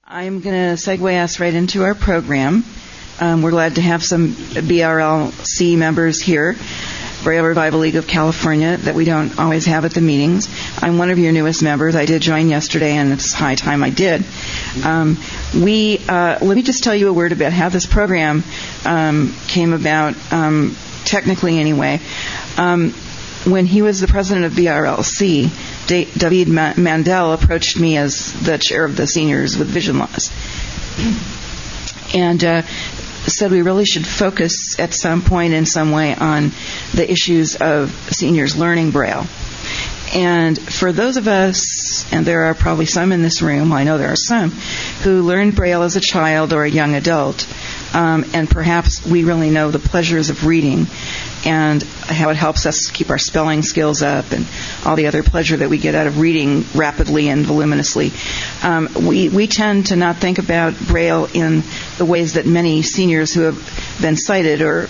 I'm going to segue us right into our program. We're glad to have some BRLC members here, Braille Revival League of California, that we don't always have at the meetings. I'm one of your newest members. I did join yesterday, and it's high time I did. Let me just tell you a word about how this program came about, technically anyway. When he was the president of BRLC, David Mandel approached me as the chair of the seniors with vision loss, and said we really should focus at some point in some way on the issues of seniors learning Braille. And for those of us, and there are probably some in this room, I know there are some, who learned Braille as a child or a young adult, and perhaps we really know the pleasures of reading and how it helps us keep our spelling skills up and all the other pleasure that we get out of reading rapidly and voluminously. We tend to not think about Braille in the ways that many seniors who have been sighted or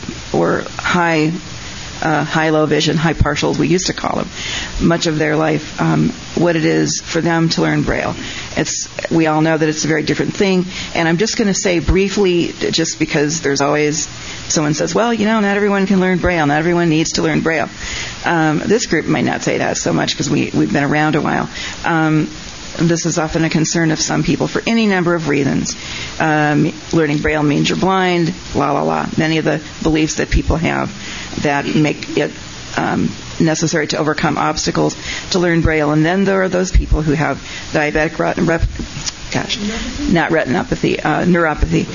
high-low vision, high partials, we used to call them, much of their life, what it is for them to learn Braille. We all know that it's a very different thing, and I'm just going to say briefly, just because there's always someone says, well, not everyone can learn Braille, not everyone needs to learn Braille. This group might not say that so much because we've been around a while. This is often a concern of some people for any number of reasons. Learning Braille means you're blind, many of the beliefs that people have that make it necessary to overcome obstacles to learn Braille. And then there are those people who have diabetic neuropathy,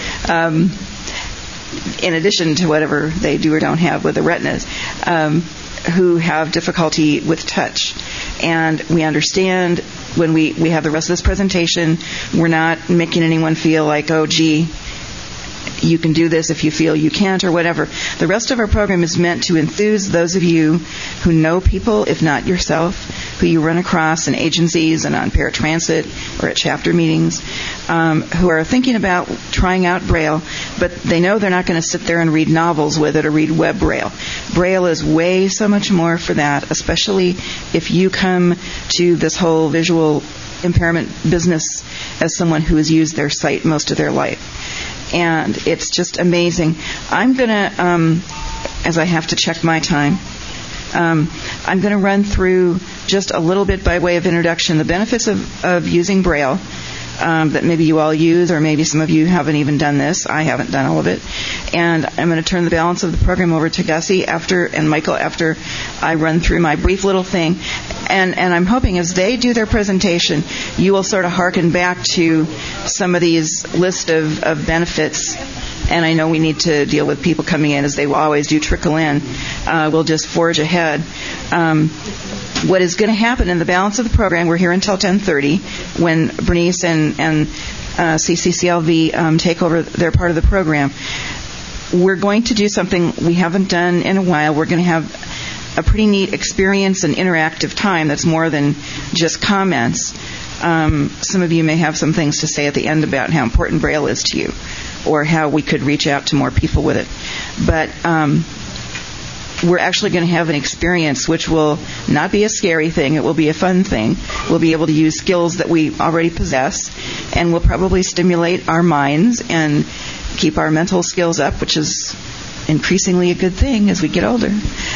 in addition to whatever they do or don't have with the retinas, who have difficulty with touch. And we understand when we have the rest of this presentation, we're not making anyone feel like, oh, gee, you can do this if you feel you can't or whatever. The rest of our program is meant to enthuse those of you who know people, if not yourself, who you run across in agencies and on paratransit or at chapter meetings, who are thinking about trying out Braille, but they know they're not going to sit there and read novels with it or read web Braille. Braille is way so much more for that, especially if you come to this whole visual impairment business as someone who has used their sight most of their life. And it's just amazing. I'm going to, as I have to check my time, I'm going to run through just a little bit by way of introduction the benefits of using Braille that maybe you all use, or maybe some of you haven't even done this. I haven't done all of it. And I'm going to turn the balance of the program over to Gussie and Michael after I run through my brief little thing. And I'm hoping as they do their presentation, you will sort of hearken back to some of these list of benefits. And I know we need to deal with people coming in, as they will always do, trickle in. We'll just forge ahead. What is going to happen in the balance of the program, we're here until 10:30 when Bernice and CCCLV take over their part of the program. We're going to do something we haven't done in a while. We're going to have a pretty neat experience and interactive time that's more than just comments. Some of you may have some things to say at the end about how important Braille is to you or how we could reach out to more people with it. But we're actually going to have an experience which will not be a scary thing. It will be a fun thing. We'll be able to use skills that we already possess, and we'll probably stimulate our minds and keep our mental skills up, which is increasingly a good thing as we get older.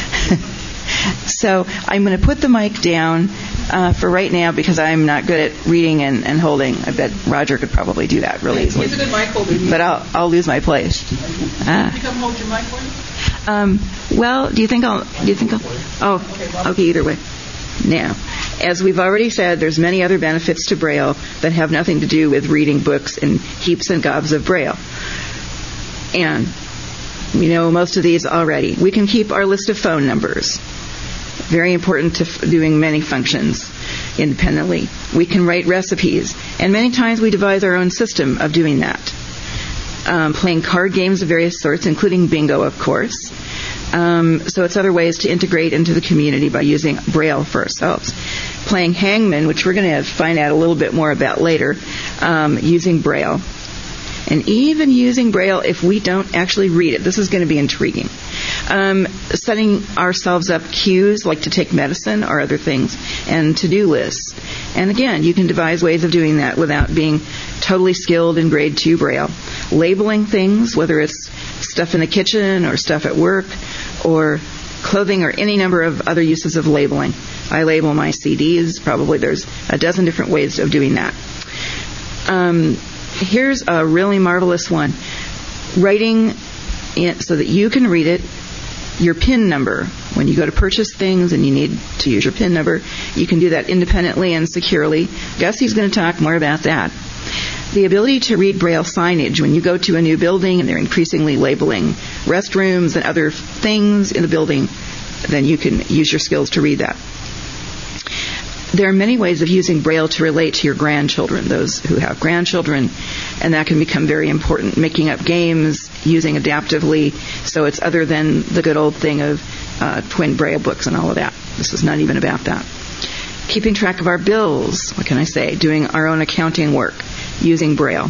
So I'm going to put the mic down for right now because I'm not good at reading and holding. I bet Roger could probably do that really easily. He's a good mic holder. But I'll lose my place. Can you come hold your mic for me? Well, do you think I'll? Oh, okay. Either way. Now, as we've already said, there's many other benefits to Braille that have nothing to do with reading books and heaps and gobs of Braille. And we know most of these already. We can keep our list of phone numbers. Very important to doing many functions independently. We can write recipes, and many times we devise our own system of doing that. Playing card games of various sorts, including bingo, of course. So it's other ways to integrate into the community by using Braille for ourselves. Playing hangman, which we're going to find out a little bit more about later, using Braille. And even using Braille if we don't actually read it. This is going to be intriguing. Setting ourselves up cues like to take medicine or other things, and to-do lists. And again, you can devise ways of doing that without being totally skilled in grade 2 Braille. Labeling things, whether it's stuff in the kitchen or stuff at work or clothing or any number of other uses of labeling. I label my CDs. Probably there's a dozen different ways of doing that. Here's a really marvelous one. Writing so that you can read it, your PIN number. When you go to purchase things and you need to use your PIN number, you can do that independently and securely. Gussie's going to talk more about that. The ability to read Braille signage. When you go to a new building and they're increasingly labeling restrooms and other things in the building, then you can use your skills to read that. There are many ways of using Braille to relate to your grandchildren, those who have grandchildren, and that can become very important. Making up games, using adaptively, so it's other than the good old thing of twin Braille books and all of that. This is not even about that. Keeping track of our bills, what can I say? Doing our own accounting work, using Braille.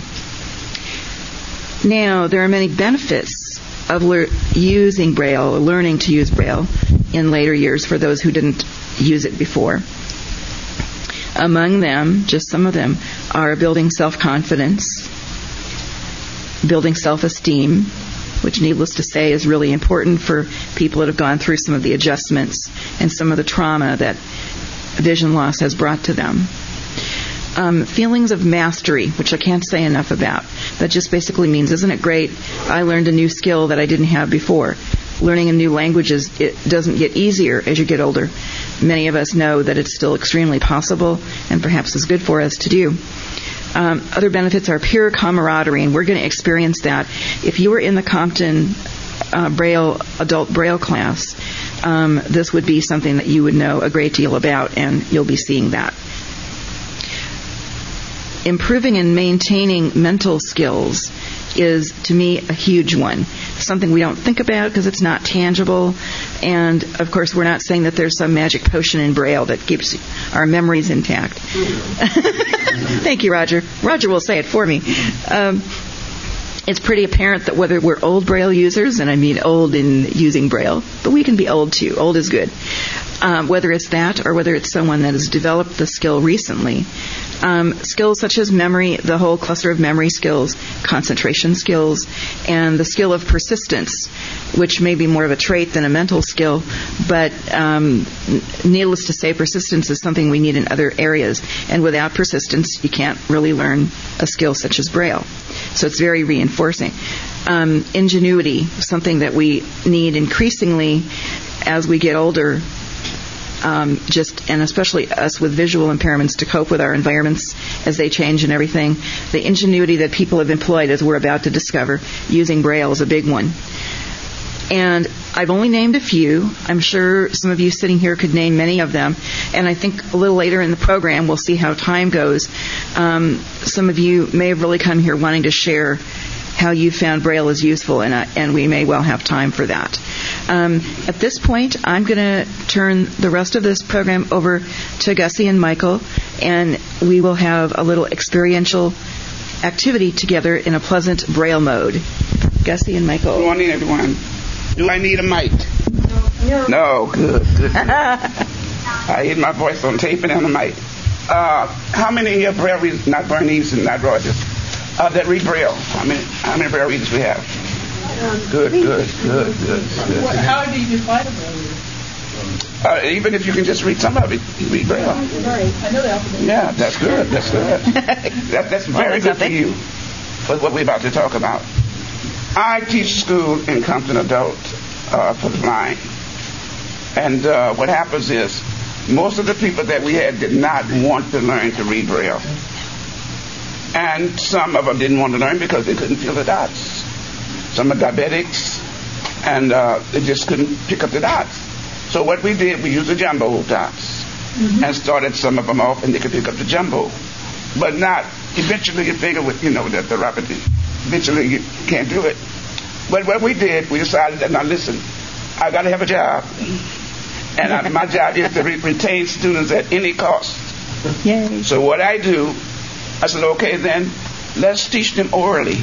Now, there are many benefits of using Braille, or learning to use Braille in later years for those who didn't use it before. Among them, just some of them, are building self-confidence, building self-esteem, which, needless to say, is really important for people that have gone through some of the adjustments and some of the trauma that vision loss has brought to them. Feelings of mastery, which I can't say enough about. That just basically means, isn't it great? I learned a new skill that I didn't have before. Learning a new language it doesn't get easier as you get older. Many of us know that it's still extremely possible and perhaps is good for us to do. Other benefits are peer camaraderie, and we're going to experience that. If you were in the Compton adult Braille class, this would be something that you would know a great deal about, and you'll be seeing that. Improving and maintaining mental skills is, to me, a huge one. Something we don't think about because it's not tangible. And, of course, we're not saying that there's some magic potion in Braille that keeps our memories intact. Thank you, Roger. Roger will say it for me. It's pretty apparent that whether we're old Braille users, and I mean old in using Braille, but we can be old too. Old is good. Whether it's that or whether it's someone that has developed the skill recently. Skills such as memory, the whole cluster of memory skills, concentration skills, and the skill of persistence, which may be more of a trait than a mental skill, but needless to say, persistence is something we need in other areas. And without persistence, you can't really learn a skill such as Braille. So it's very reinforcing. Ingenuity, something that we need increasingly as we get older, and especially us with visual impairments, to cope with our environments as they change and everything. The ingenuity that people have employed, as we're about to discover, using Braille is a big one. And I've only named a few. I'm sure some of you sitting here could name many of them. And I think a little later in the program, we'll see how time goes. Some of you may have really come here wanting to share how you found Braille is useful, and we may well have time for that. At this point, I'm going to turn the rest of this program over to Gussie and Michael, and we will have a little experiential activity together in a pleasant Braille mode. Gussie and Michael. Good morning, everyone. Do I need a mic? No. Good. I hit my voice on tape and on the mic. How many Braille readers, not Bernice and not Rogers, that read Braille? How many Braille readers we have? Good. How do you define a Braille reader? Even if you can just read some of it, you read Braille. Right. I know the alphabet. Yeah, that's good. That's very good for you, for what we're about to talk about. I teach school in Compton Adult for the blind. And what happens is, most of the people that we had did not want to learn to read Braille. And some of them didn't want to learn because they couldn't feel the dots. Some are diabetics, and they just couldn't pick up the dots. So what we did, we used the jumbo dots and started some of them off, and they could pick up the jumbo. But not, eventually you figure with, that the rapidity, eventually you can't do it. But what we did, we decided that, now listen, I got to have a job. And my job is to retain students at any cost. Yay. So what I do, I said, okay, then let's teach them orally.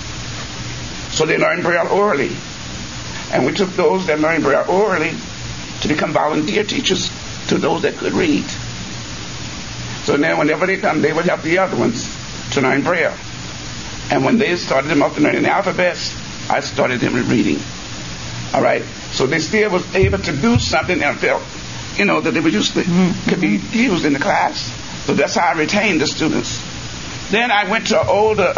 So they learn Braille orally. And we took those that learned Braille orally to become volunteer teachers to those that could read. So now whenever they come, they would help the other ones to learn Braille. And when they started them up to learning the alphabets, I started them with reading. All right? So they still was able to do something and felt, that they were could be used in the class. So that's how I retained the students. Then I went to an older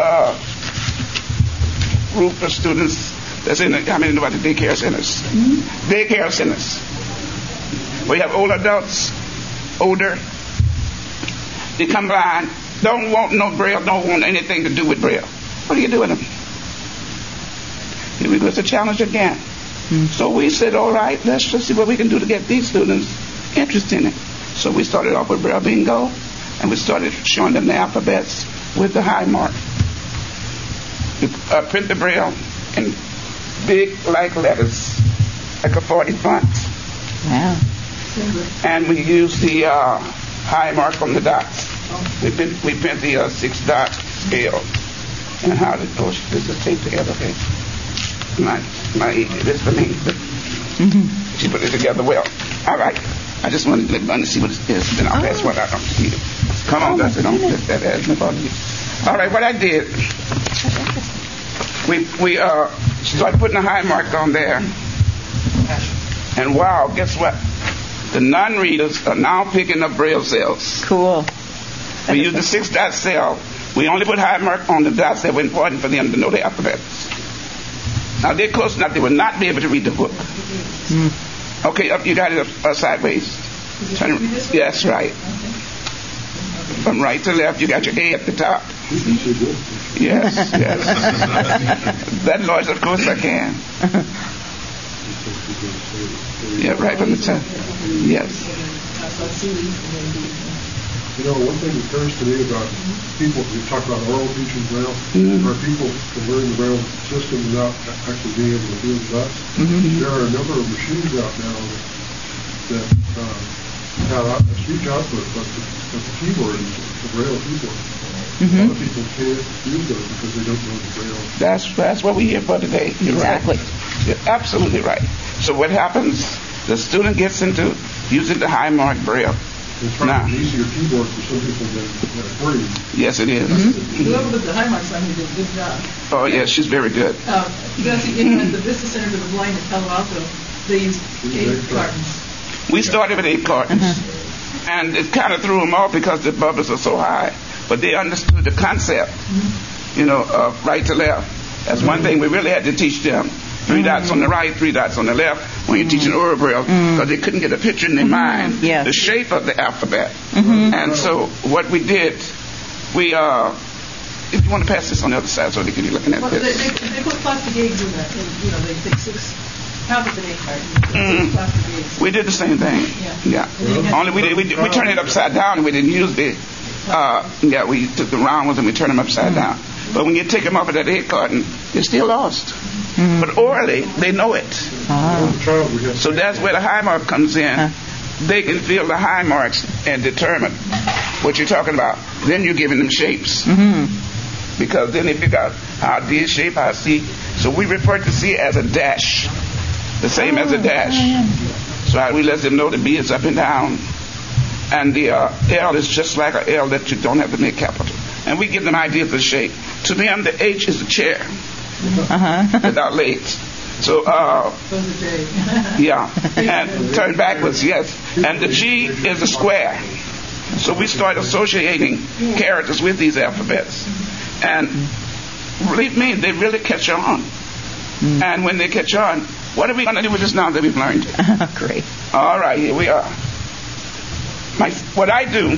group of students that's in how many know about the daycare centers? Daycare centers. We have old adults, older. They come blind, don't want no Braille, don't want anything to do with Braille. What do you do with them? Here we go, it's a challenge again. So we said, all right, let's just see what we can do to get these students interested in it. So we started off with Braille Bingo, and we started showing them the alphabets with the high mark. We print the Braille in big, like letters, like a 40 font. Wow. And we use the high mark on the dots. We print the 6-dot scale. And how did this is taped together, okay? This for me. She put it together well. All right. I just wanted to let Bunny see what it is. Then I'll pass what I don't see. Come on, Dusty. Don't let that add no bother you. All right, what I did, we started putting a high mark on there. And wow, guess what? The non-readers are now picking up Braille cells. Cool. We use the 6-dot cell. We only put high mark on the dots that were important for them to know the alphabets. Now they're close enough; they will not be able to read the book. Okay, up you got it up sideways. Turn, yes, right. From right to left, you got your A at the top. Yes. That noise, of course, I can. Yeah, right from the top. Yes. One thing that occurs to me about people, we talk about oral teaching Braille, where people can learn the Braille system without actually being able to do the dots. There are a number of machines out now that have a huge output, but the keyboard is the Braille keyboard. A lot of people can't use those because they don't know the Braille. That's what we're here for today. You're exactly. Right. You're absolutely right. So what happens, the student gets into using the high mark Braille. It's probably an easier keyboard for some people than read. Yes, it is. Whoever did the high marks on you did a good job. Oh, yes, she's very good. At the Vista Center for the Blind in Palo Alto, they used 8 cartons. We started with 8 cartons. And it kind of threw them off because the bubbles are so high. But they understood the concept, of right to left. That's one thing we really had to teach them. 3 dots on the right, 3 dots on the left when you're teaching oral Braille, because they couldn't get a picture in their mind, the shape of the alphabet. And so what we did, if you want to pass this on the other side so they can be looking at this. They put plastic eggs in that, and they take 6 pounds of egg plastic eggs. We did the same thing. Yeah. Only we turned it upside down and we didn't use the, we took the round ones and we turned them upside down. But when you take them off of that egg carton, they're still lost. But orally, they know it. So that's where the high mark comes in. They can feel the high marks and determine what you're talking about. Then you're giving them shapes. Because then they figure out how D is shaped, how C. So we refer to C as a dash. The same as a dash. So we let them know the B is up and down. And the L is just like an L that you don't have to make capital. And we give them ideas of shape. To them, the H is a chair. Without legs. So, and turn backwards, yes. And the G is a square. So we start associating characters with these alphabets. And believe me, they really catch on. And when they catch on, what are we going to do with this now that we've learned? Great. All right, here we are. What I do,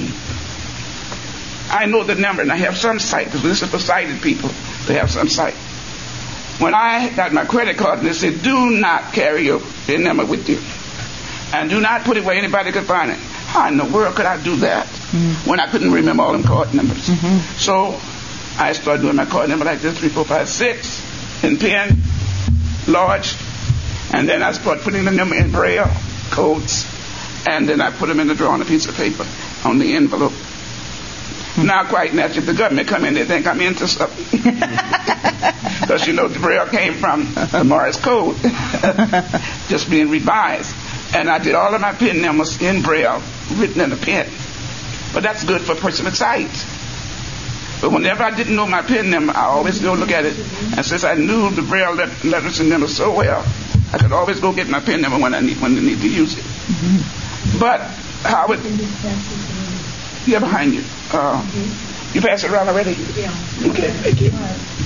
I know the number, and I have some sight, because this is for sighted people. They have some sight. When I got my credit card, they said, do not carry your PIN number with you. And do not put it where anybody could find it. How in the world could I do that when I couldn't remember all them card numbers? So I started doing my card number like this, 3, 4, 5, 6, in pen, large. And then I started putting the number in Braille codes. And then I put them in the drawer on a piece of paper on the envelope. Now, quite naturally, if the government come in, they think I'm into something. Because, the Braille came from the Morse code, just being revised. And I did all of my pen numbers in Braille, written in a pen. But that's good for a person with sight. But whenever I didn't know my pen number, I always go look at it. And since I knew the Braille letters and numbers so well, I could always go get my pen number when I need to use it. Mm-hmm. But how would... Yeah, behind you. You passed it around already? Yeah. Okay, thank you.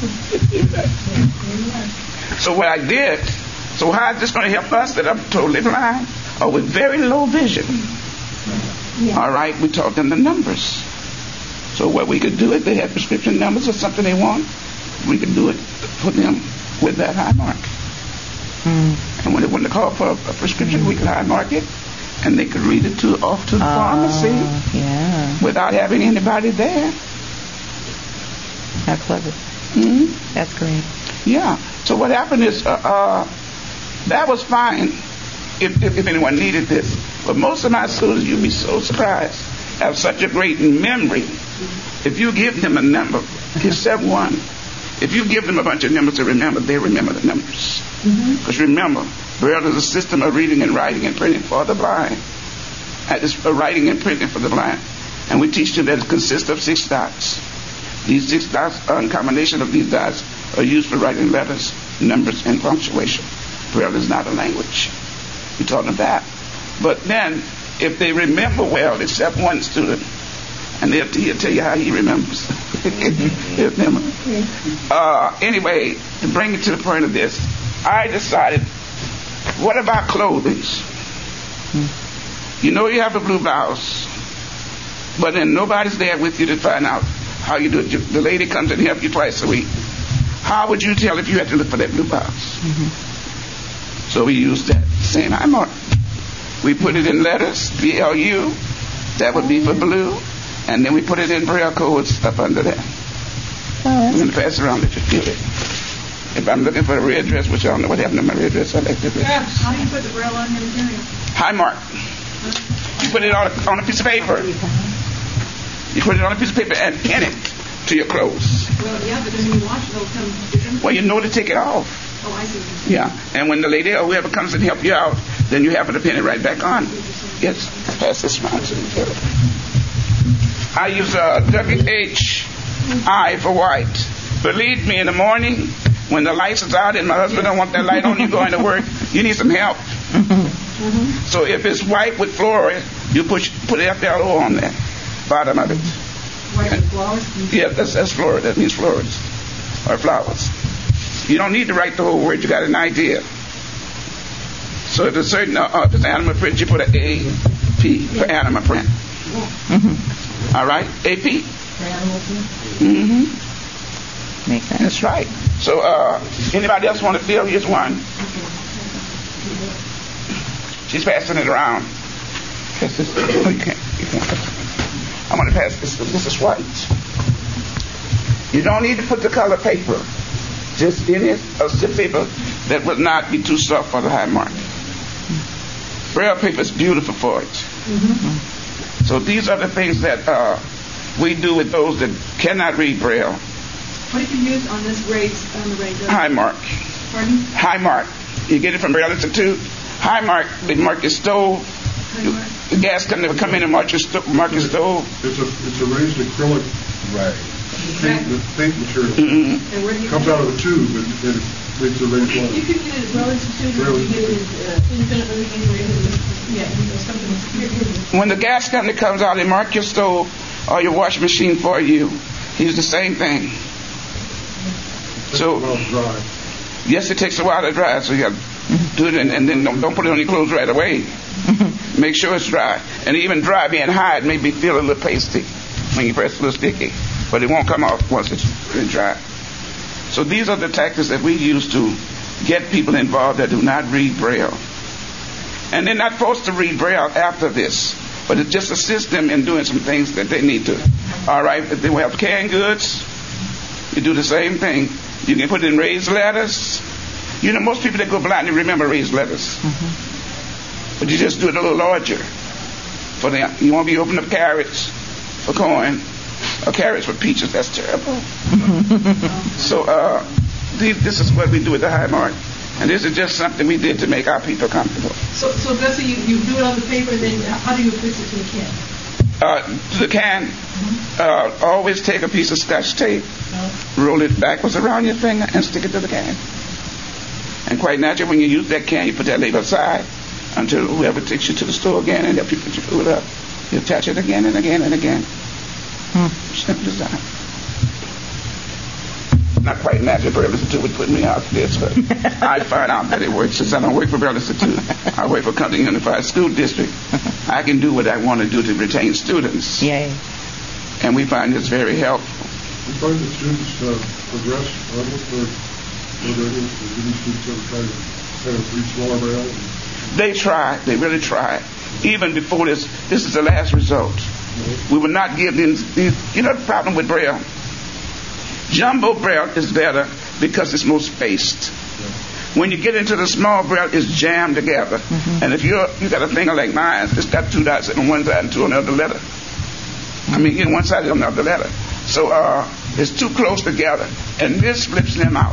So what I did, so how is this going to help us that I'm totally blind or with very low vision? Yeah. All right, we taught them the numbers. So what we could do, if they had prescription numbers or something they want, we could do it for them with that high mark. Mm. And when they call for a prescription, we could high mark it, and they could read it off to the pharmacy without having anybody there. How clever. Mm-hmm. That's great. Yeah. So what happened is that was fine if anyone needed this. But most of my students, you'd be so surprised, have such a great memory. If you give them a number, except one, if you give them a bunch of numbers to remember, they remember the numbers. Because remember, Braille is a system of reading and writing and printing for the blind. It's writing and printing for the blind. And we teach them that it consists of 6 dots. These 6 dots, a combination of these dots, are used for writing letters, numbers, and punctuation. Braille is not a language. We taught them that. But then, if they remember well, except one student, and he'll tell you how he remembers. Anyway, to bring it to the point of this, I decided, what about clothing? You know you have a blue blouse, but then nobody's there with you to find out how you do it. The lady comes and helps you twice a week. How would you tell if you had to look for that blue blouse? Mm-hmm. So we used that same high mark. We put it in letters, BLU, that would be for blue, and then we put it in Braille codes up under that. I'm going to pass it around if you feel it. If I'm looking for a red dress, which I don't know what happened to my red dress, I like the red dress. How do you put the Braille on your material? High mark. You put it on a piece of paper. You put it on a piece of paper and pin it to your clothes. Well, yeah, but then when you wash it, it'll come different. Well, you know to take it off. Oh, I see. Yeah, and when the lady or whoever comes and help you out, then you happen to pin it right back on. Yes, pass this around. I use WHI for white. Believe me, in the morning, when the lights is out and my husband don't want that light on, you going to work, you need some help. Mm-hmm. So if it's white with flora, you put FLO on there, bottom of it. White with flowers? Yeah, that's flora. That means flowers or flowers. You don't need to write the whole word. You got an idea. So if it's certain, if it's animal print, you put an AP for animal print. Mm-hmm. All right, AP. For animal print. Mm-hmm. Make sense. That's right. So, anybody else want to fill? Here's one. She's passing it around. Pass this. Oh, you can't. I'm going to pass this. This is white. You don't need to put the color paper. Just in it, a zip paper that would not be too soft for the high mark. Braille paper is beautiful for it. Mm-hmm. So these are the things that we do with those that cannot read Braille. What did you use on this on the raise? High mark. Pardon? High mark. You get it from Braille Institute. High mark. They mark your stove. The gas company will come in and mark your stove. It's a raised acrylic. Right. Paint material. Mm-hmm. And where do you comes out of a tube and it makes a raised line. You can get it at Braille Institute or you get it independently. When the gas company comes out, they mark your stove or your washing machine for you. Use the same thing. So, yes, it takes a while to dry, so you got to do it, and then don't put it on your clothes right away. Make sure it's dry. And even dry, being high, it may feel a little pasty when you press a little sticky, but it won't come off once it's really dry. So these are the tactics that we use to get people involved that do not read Braille. And they're not forced to read Braille after this, but it just assists them in doing some things that they need to. All right, if they have canned goods, you do the same thing. You can put it in raised letters. You know, most people that go blind, they remember raised letters. Mm-hmm. But you just do it a little larger for them. You won't be opening up carrots for corn or carrots for peaches. That's terrible. So this is what we do with the high mark. And this is just something we did to make our people comfortable. So Bessie, you do it on the paper, and then how do you affix it to the can? To the can. Always take a piece of Scotch tape, roll it backwards around your finger, and stick it to the can. And quite naturally, when you use that can, you put that label aside until whoever takes you to the store again and help you put your food up. You attach it again and again and again. Simple as that. Not quite natural. Braille Institute would put me out for this, but I find out that it works. Since I don't work for Braille Institute, I work for Compton Unified School District. I can do what I want to do to retain students. Yay. And we find this very helpful. We find that students progress with their students ever try to read smaller Braille? They try. They really try. Even before this is the last result. We would not give them these. You know the problem with Braille? Jumbo Braille is better because it's more spaced. When you get into the small Braille, it's jammed together. And if you got a finger like mine, it's got 2 dots on one side and 2 on the other letter. I mean, one side on the other letter. So it's too close together, and this flips them out.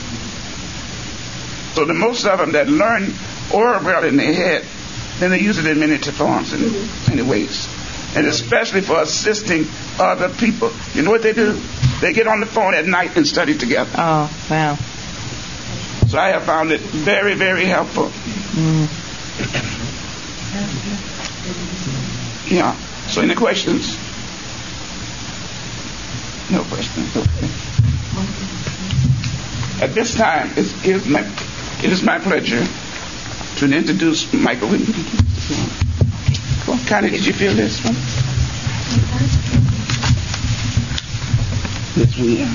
So the most of them that learn oral Braille in their head, then they use it in many forms and many ways. And especially for assisting other people. You know what they do? They get on the phone at night and study together. Oh, wow. So I have found it very, very helpful. Yeah. So any questions? No questions. Okay. At this time, it is my pleasure to introduce Michael. Connie, did you feel this one? This one.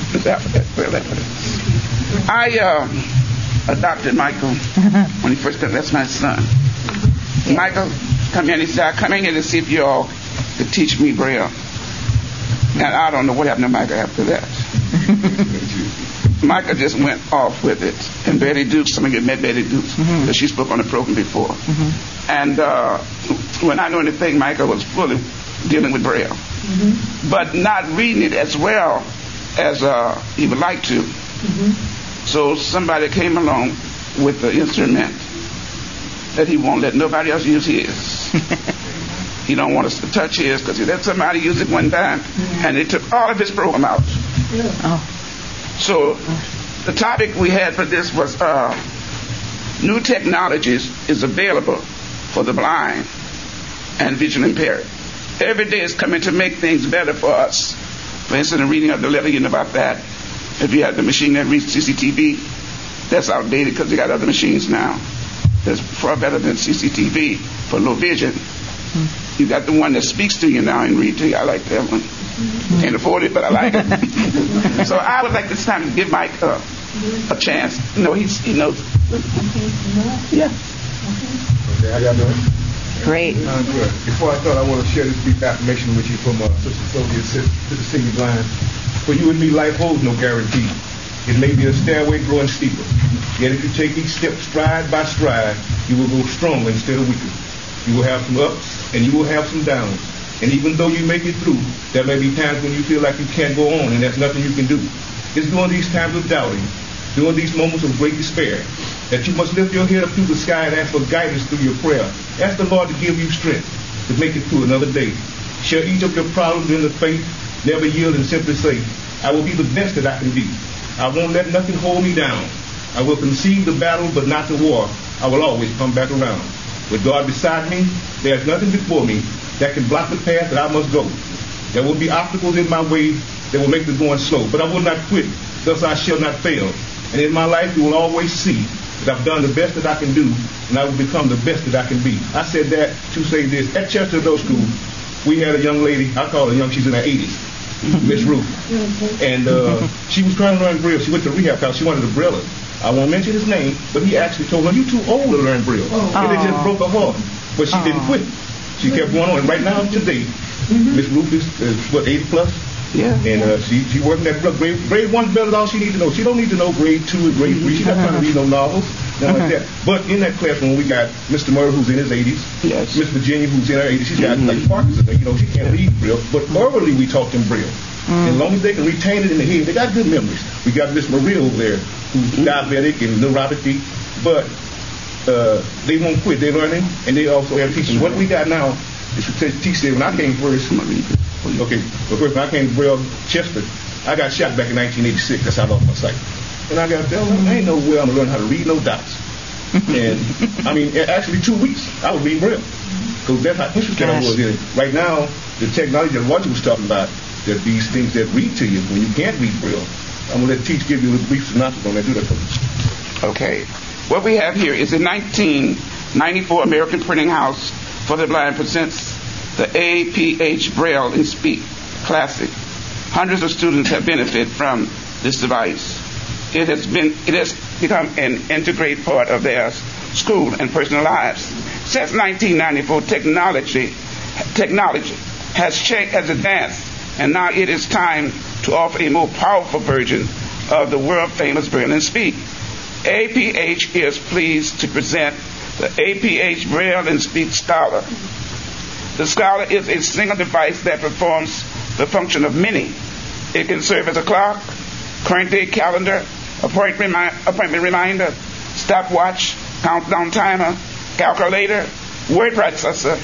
I adopted Michael when he first came. That's my son. Michael, come here. And he said, "I come in here to see if you all could teach me Braille." And I don't know what happened to Michael after that. Michael just went off with it. And Betty Dukes, some of you met Betty Dukes, because she spoke on the program before. And when I knew anything, Michael was fully dealing with Braille. But not reading it as well as he would like to. So somebody came along with the instrument that he won't let nobody else use his. He don't want us to touch his because he let somebody use it one time and it took all of his program out. So the topic we had for this was new technologies is available for the blind and visually impaired. Every day is coming to make things better for us. For instance, the reading of the letter, you know about that. If you have the machine that reads CCTV, that's outdated because they got other machines now. That's far better than CCTV for low vision. You got the one that speaks to you now and read to you. I like that one. Can't afford it, but I like it. So I would like this time to give Mike a chance. He knows. Yeah. Okay, how y'all doing? Great. Good. Before I start, I want to share this brief affirmation with you from Sister Sylvia, Sister Cindy Blind. For you and me, life holds no guarantee. It may be a stairway growing steeper. Yet if you take each step stride by stride, you will go stronger instead of weaker. You will have some ups and you will have some downs. And even though you make it through, there may be times when you feel like you can't go on and there's nothing you can do. It's during these times of doubting, during these moments of great despair, that you must lift your head up through the sky and ask for guidance through your prayer. Ask the Lord to give you strength to make it through another day. Share each of your problems in the faith. Never yield and simply say, I will be the best that I can be. I won't let nothing hold me down. I will concede the battle but not the war. I will always come back around. With God beside me, there is nothing before me that can block the path that I must go. There will be obstacles in my way that will make the going slow, but I will not quit, thus I shall not fail. And in my life you will always see that I've done the best that I can do, and I will become the best that I can be. I said that to say this. At Chester Middle School, we had a young lady, I call her young, she's in her 80s, Miss Ruth. And she was trying to learn Braille. She went to rehab house. She wanted a Braille. I won't mention his name, but he actually told her, "You too old to learn Braille." And it just broke her heart. But she didn't quit. She kept going on. And right now, today, Miss Ruth is, 80 plus? Yeah. And she working at grade 1 Braille is all she needs to know. She don't need to know grade 2 and grade 3. She's not trying to read no novels, nothing like that. But in that classroom, we got Mr. Murray, who's in his 80s. Yes. Miss Virginia, who's in her 80s. She's got like Parkinson's. She can't read Braille. But orally, we taught them Braille. As long as they can retain it in the head, they got good memories. We got Miss Maria over there, who's diabetic and neuropathy, but they won't quit. They're learning, and they also have teachers. What we got now, T said, when I came first, okay, well, first when I came to Braille Chester, I got shot back in 1986. That's how I lost my sight. And I got there, I ain't no way I'm going to learn how to read no dots. And, I mean, actually 2 weeks, I was reading Braille. Because that's how interested I was in it. Right now, the technology that Roger was talking about, that these things that read to you when you can't read Braille, I'm going to let Teach give you a brief synopsis on that. Do that for me. Okay. What we have here is a 1994 American Printing House for the Blind presents the APH Braille and Speak Classic. Hundreds of students have benefited from this device. It has become an integrated part of their school and personal lives. Since 1994, technology has advanced, and now it is time to offer a more powerful version of the world-famous Braille and Speak. APH is pleased to present the APH Braille and Speak Scholar. The Scholar is a single device that performs the function of many. It can serve as a clock, current day calendar, appointment reminder, stopwatch, countdown timer, calculator, word processor,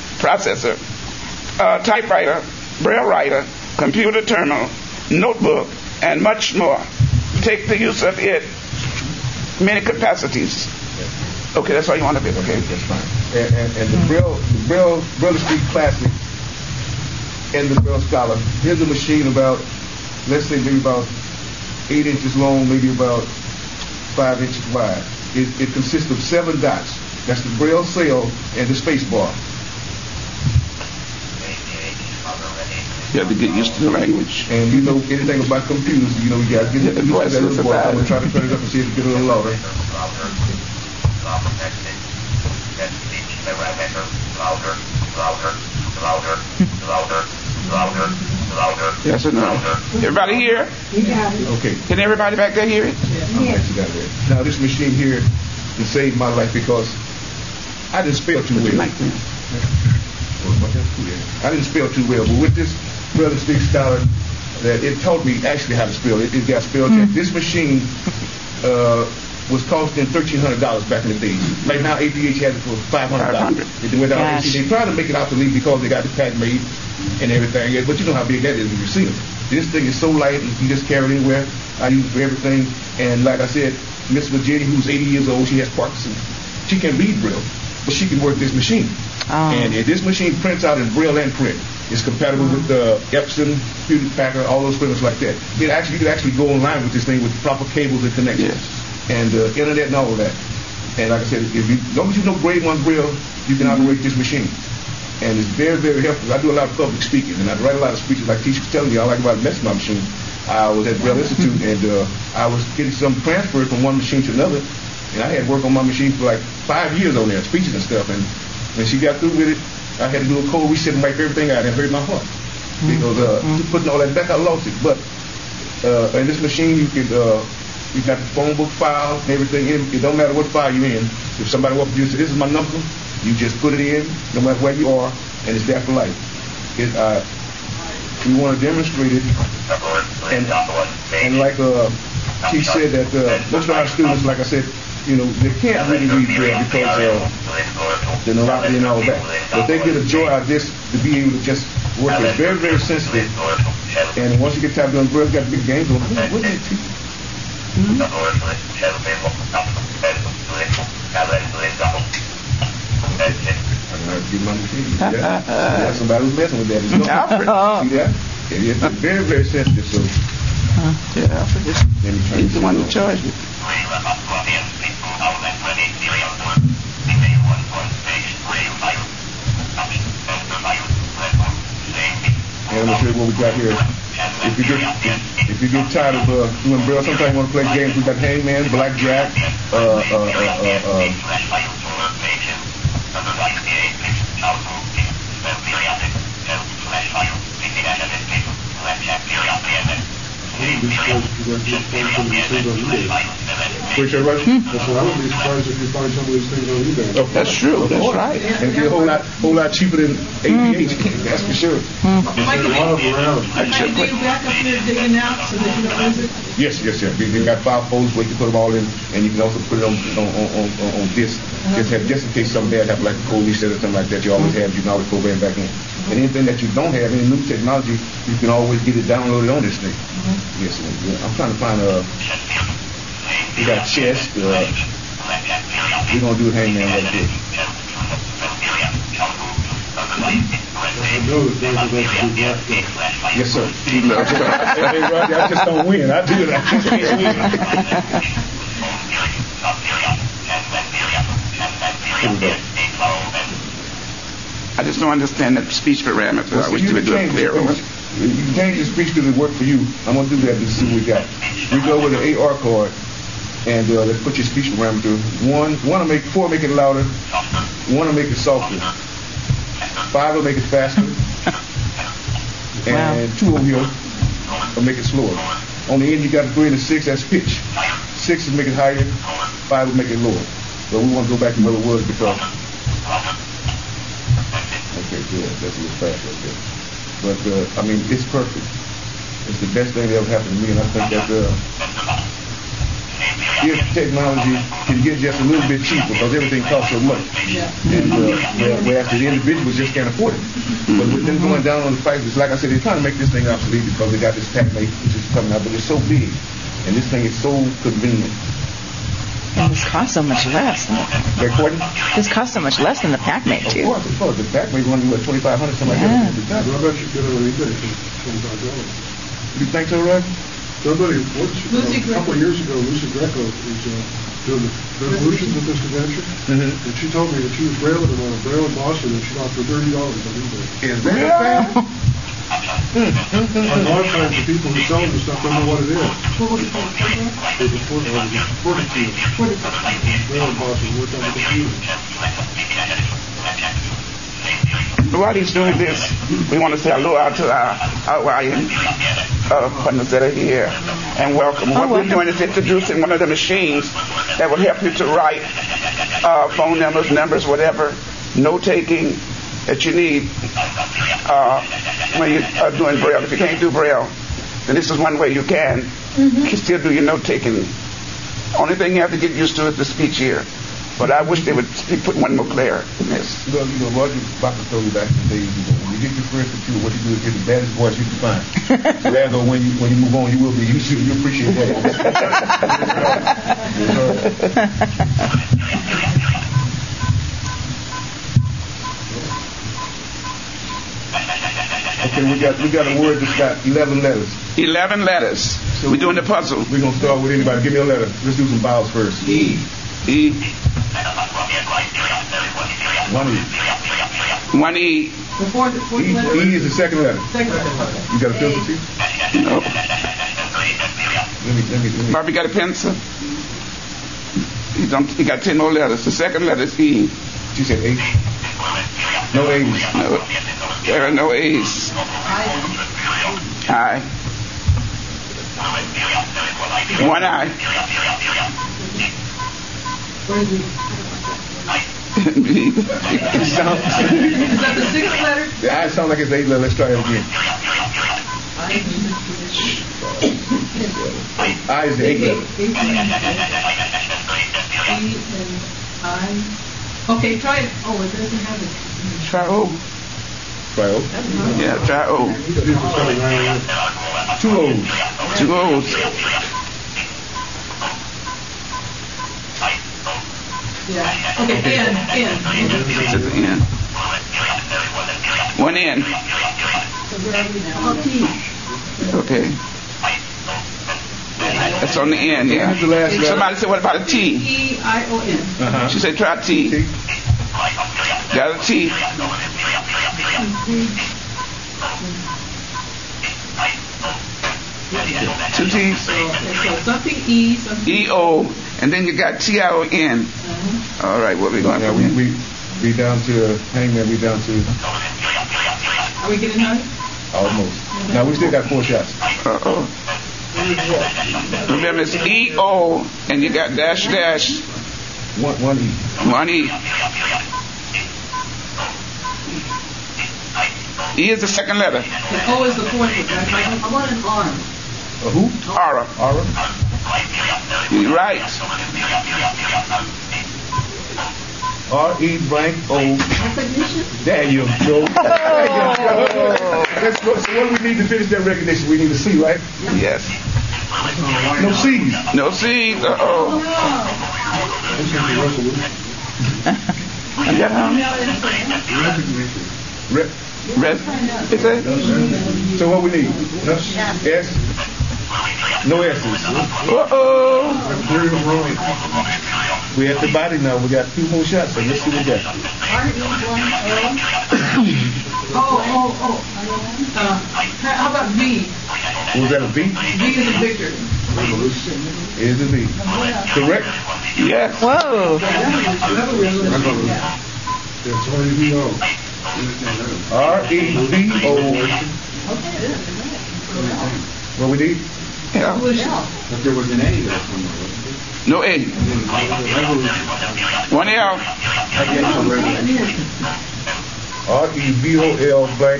typewriter, Braille writer, computer terminal, notebook, and much more. Take the use of it many capacities. Okay, that's all you want to be. Okay, that's fine. And the Braille Speak Classic and the Braille Scholar. Here's a machine about, let's say, maybe about 8 inches long, maybe about 5 inches wide. It consists of 7 dots. That's the Braille cell and the space bar. You have to get used to the language. And you know anything about computers, you know, you got to get used to that little boy. I'm going to try to turn it up and see if it gets a little louder. Yes or no? Everybody here? Okay. Can everybody back there hear it? Yes. Now this machine here has saved my life because I didn't spell too well. I didn't spell too well, but with this Braille and Speak Scholar, that it taught me actually how to spell. It got spell check. This machine was costing $1,300 back in the days. Right now, APH has it for $500. It went down. They tried to make it obsolete because they got the patent made and everything. But you know how big that is when you see them. This thing is so light, you can just carry it anywhere. I use it for everything. And like I said, Miss Virginia, who's 80 years old, she has Parkinson's. She can read Braille, but she can work this machine. And if this machine prints out in Braille and print, it's compatible with Epson, Hewlett Packard, all those printers like that. You can actually go online with this thing with proper cables and connections, and internet and all of that. And like I said, as long as you know grade 1 Braille, you can operate this machine. And it's very, very helpful. I do a lot of public speaking, and I write a lot of speeches. Like Teacher was telling you, I like about messing my machine. I was at Braille Institute, and I was getting some transfer from one machine to another, and I had work on my machine for like 5 years on there, speeches and stuff. And when she got through with it, I had to do a cold reset and wipe everything out, and it hurt my heart because putting all that back, I lost it. But in this machine, you got the phone book file and everything in. It don't matter what file you're in. If somebody walks up to you and says, "This is my number," you just put it in, no matter where you are, and it's there for life. We want to demonstrate it, and like she said that most of our students, like I said, you know, they can't really read Braille because the neuropathy and all that. But they get a joy out of this to be able to just work. It's very, very sensitive. And once you get tired of doing Braille, you got big games on. What did they teach? Somebody was messing with that. See that? It's very, very sensitive. So, he's the one who charged me. And let me show you what we got here. If you get tired of doing Braille, sometimes you want to play games. We got Hangman, Blackjack, wouldn't be surprised if you guys just find some of these things on eBay. Which are right? I said, I wouldn't be surprised if you find some of these things on eBay. That's true. That's right. And it'd be a whole lot cheaper than APH. That's for sure. There's a lot of them around. Michael, do you back up there digging out so that you don't lose it? Yes. We got 5 folders where you can put them all in, and you can also put it on disc. Just in case something bad happens, like a cold reset or something like that. You always have. You can always program back in. And anything that you don't have, any new technology, you can always get it downloaded on this thing. Yes, I'm trying to find we got chess. We're gonna do Hangman right here. I know that Roger loves to do blackjack. Yes, sir. Hey, Roger, I just don't win. I do it. I just can't win. Here we go. I just don't understand the speech parameters. I wish you would do it clearer. You can change the speech to work for you. I'm going to do that and see what we got. We go with an AR card, and let's put your speech parameter. 4 make it louder. 1 will make it softer. 5 will make it faster. And 2 over here will make it slower. On the end, you got a 3 and a 6. That's pitch. 6 will make it higher. 5 will make it lower. So we want to go back to where it was because... Okay, good. That's a little fast right there. But, it's perfect. It's the best thing that ever happened to me, and I think that if technology can get just a little bit cheaper, because everything costs so much, and whereas the individuals just can't afford it. But with them going down on the prices, like I said, they're trying to make this thing obsolete because they got this PacMate which is coming out, but it's so big, and this thing is so convenient. And this costs so much less. This costs so much less than the PacMate, too. Of course. The PacMate is only, $2,500, something like that. I bet you get it on eBay for $25. You think so, Rod? Somebody, a couple of years ago, Lucy Greco was doing the resolutions at this convention, and she told me that she was railing them on a Braille in Boston, and she got for $30 on eBay. Is that a A lot of times the people who sell this stuff don't know what it is. It's a fortitude. Braille in Boston worked on the computer. While he's doing this, we want to say aloha to our Hawaiian partners that are here and welcome. What we're doing is introducing one of the machines that will help you to write phone numbers, whatever, note-taking that you need when you are doing Braille. If you can't do Braille, then this is one way you can. You can still do your note-taking. Only thing you have to get used to is the speech here. But I wish they would put one more clear in this. Roger Baca told you back in the days, when you get your first computer, what you do is get the baddest voice you can find. So therefore, when you move on, you will be used to it. You appreciate that. Okay, we got a word that's got 11 letters. 11 letters. So we're doing the puzzle. We're going to start with anybody. Give me a letter. Let's do some vowels first. E. 1 E. The fourth letter? E is the second letter. Second letter. You got a pencil, too? No. Let me. Bobby got a pencil? He got 10 more letters. The second letter is E. She said A. No A's. No, there are no A's. I. 1 I. What is it? B. Is that the sixth letter? The I sound like it's 8 letters. Let's try it again. I is the 8th letter. E and I. Okay, try it. Oh, it doesn't have it. Try O. Try O? Yeah, try O. 2 O's. 2 O's. Yeah. Okay, N. It's at the end. 1 N. Oh, T. Okay. That's on the end, yeah. Who's the last letter? Somebody said, what about a T? E-I-O-N. She said, try T. Got a T. Two T's. So something E, something E-O, and then you got T-I-O-N. All right, what we going to for? We down to Hangman, we down to... Are we getting high? Almost. Now, we still got 4 shots. Uh-oh. Remember, it's E-O, and you got dash, dash. One E. One E. E is the second letter. The O is the fourth one. I want an R. Who? Aura. Aura. You're right. R-E blank O. There you go. So what do we need to finish that recognition? We need a C, right? Yes. No C's. No C's. Uh-oh. You got one? Red. Is that? So what we need? No S. No S's. Uh-oh. We at the body now. We got 2 more shots, so let's see what we got. How about V? Was that a V? V is a Victor. Is a V. Correct? Yes. Whoa. It's R-E-V-O. R-E-V-O. What we need? Yeah. But there was an A there somewhere. No A. One L. R-E-V-O-L blank.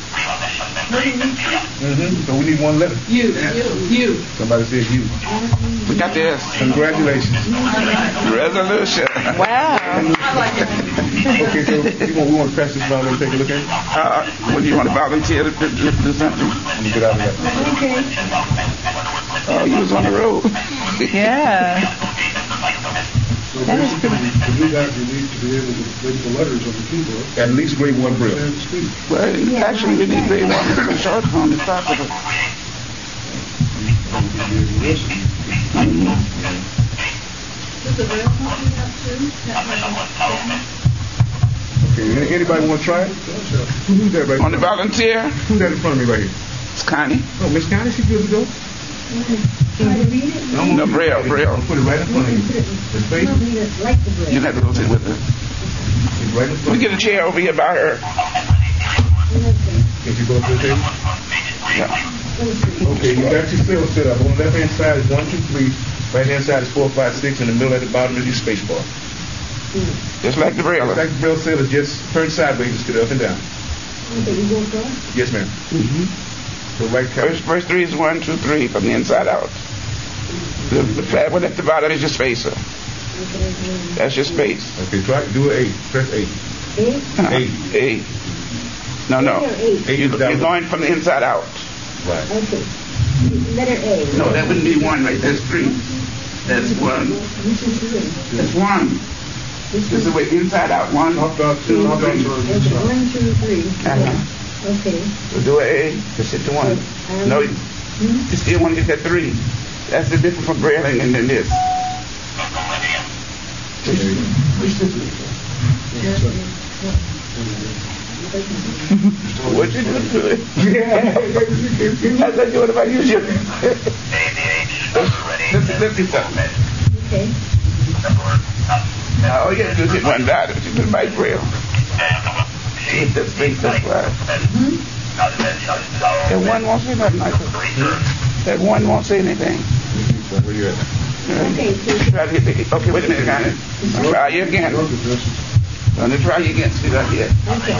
So we need one letter. U. Somebody says U. We got this. Congratulations. Resolution. Wow. I like it. Okay, so we want to pass this around and take a look at it? What do you want to volunteer to do something? Let me get out of that. Oh, you was on the road. Yeah. So basically, to do that, you need to be able to read the letters on the keyboard. At least grade 1 Braille. And speak. Well, actually, we need grade 1 for short form if possible. Does the rail company have two? Okay, anybody want to try it? Who's that right On the volunteer, Who's that in front of me right here? it's Connie. Oh, Miss Connie, she good to go? No, Braille. Put it right in front of you. The face You have to go sit with her. is right in We front of you. get a chair over here by her. If you go to the table. Yeah. Okay, you got your field set up. On the left hand side is 1, 2, 3. Right hand side is 4, 5, 6. In the middle at the bottom is your space bar. Just like the Braille. Like the Braille set is just turn sideways instead of up and down. Yes, ma'am. So right First 3 is 1, 2, 3 from the inside out. The flat one at the bottom is your spacer. That's your space. Okay, try do A. Press A. A. A. No. You're going from the inside out. Right. Okay. Letter A. No, that wouldn't be 1 right. That's 3. That's 1. That's 1. This is the way inside out. 1, How about 2, how about 3. on the Okay, inside? 1, 2, 3. Okay. So do an A. Just hit the 1. No, you still want to get that 3. That's the difference from Braille and then this. What you do to it? I thought you would have used your. Let's get something. Okay. Now, all you have to do is hit 1 dot. If you put my Braille. Hit that space, that's right. That 1 won't say nothing, Michael. That 1 won't say anything. Where you at? Okay, so Try to hit the, okay, wait a minute, Connie. I'll try you again. Let me try you again. See right here. okay.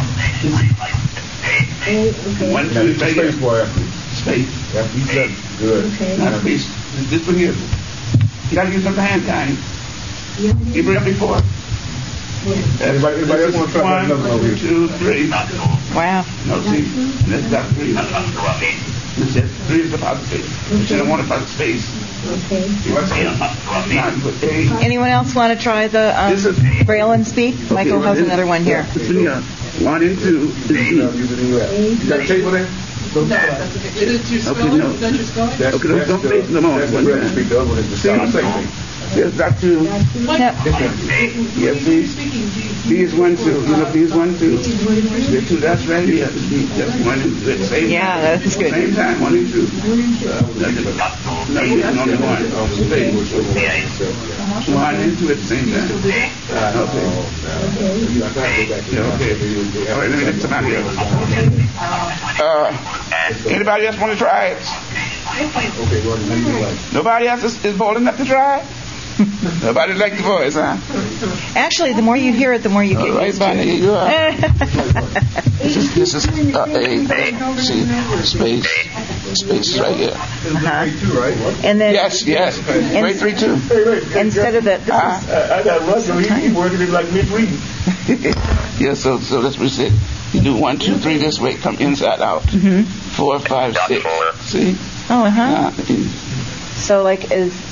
A, okay. 1, 2, Now hit the right here. space bar after. Space. After each letter. Good. Okay. Not a piece. This one here. You gotta use some hand, Connie. You bring up before. Anybody else want to try that another one over 1, here? 2, 3. Wow. No, see. And that's got 3. This is 3 is the positive. You shouldn't want a positive space. Okay. Now you put A. Anyone else want to try the This is- Braille and speak? Michael has another one here. This one here. 1 and 2 is B. You got a table there? That's okay. It is your spelling? no. Is that your spelling? Okay, don't face them on. That's the Braille speak. The other one is the same thing. There's got 2. Yep. What Yes, are see. you speaking? B is 1, 2. You know, B is 1, 2. There are 2 dots right here. B, that's 1 and 2 at the same time. Yeah, that's good. Same time, 1 and 2. No, you can only 1. Space. 1 and 2 at the same time. Okay. Yeah, okay. All right, let me get some out here. Anybody else want to try it? Okay, well, then you like. Nobody else is bold enough to try? Nobody like the voice, huh? Actually, the more you hear it, the more you get Right, used to Bonnie, it. you are. This is see, space is right here. And then Yes. Grade 3 too. instead of the I got Russell. He working it like me reading. Yeah, so that's what we said. You do 1, 2, 3 this way, come inside out. 4, 5, 6. See? So like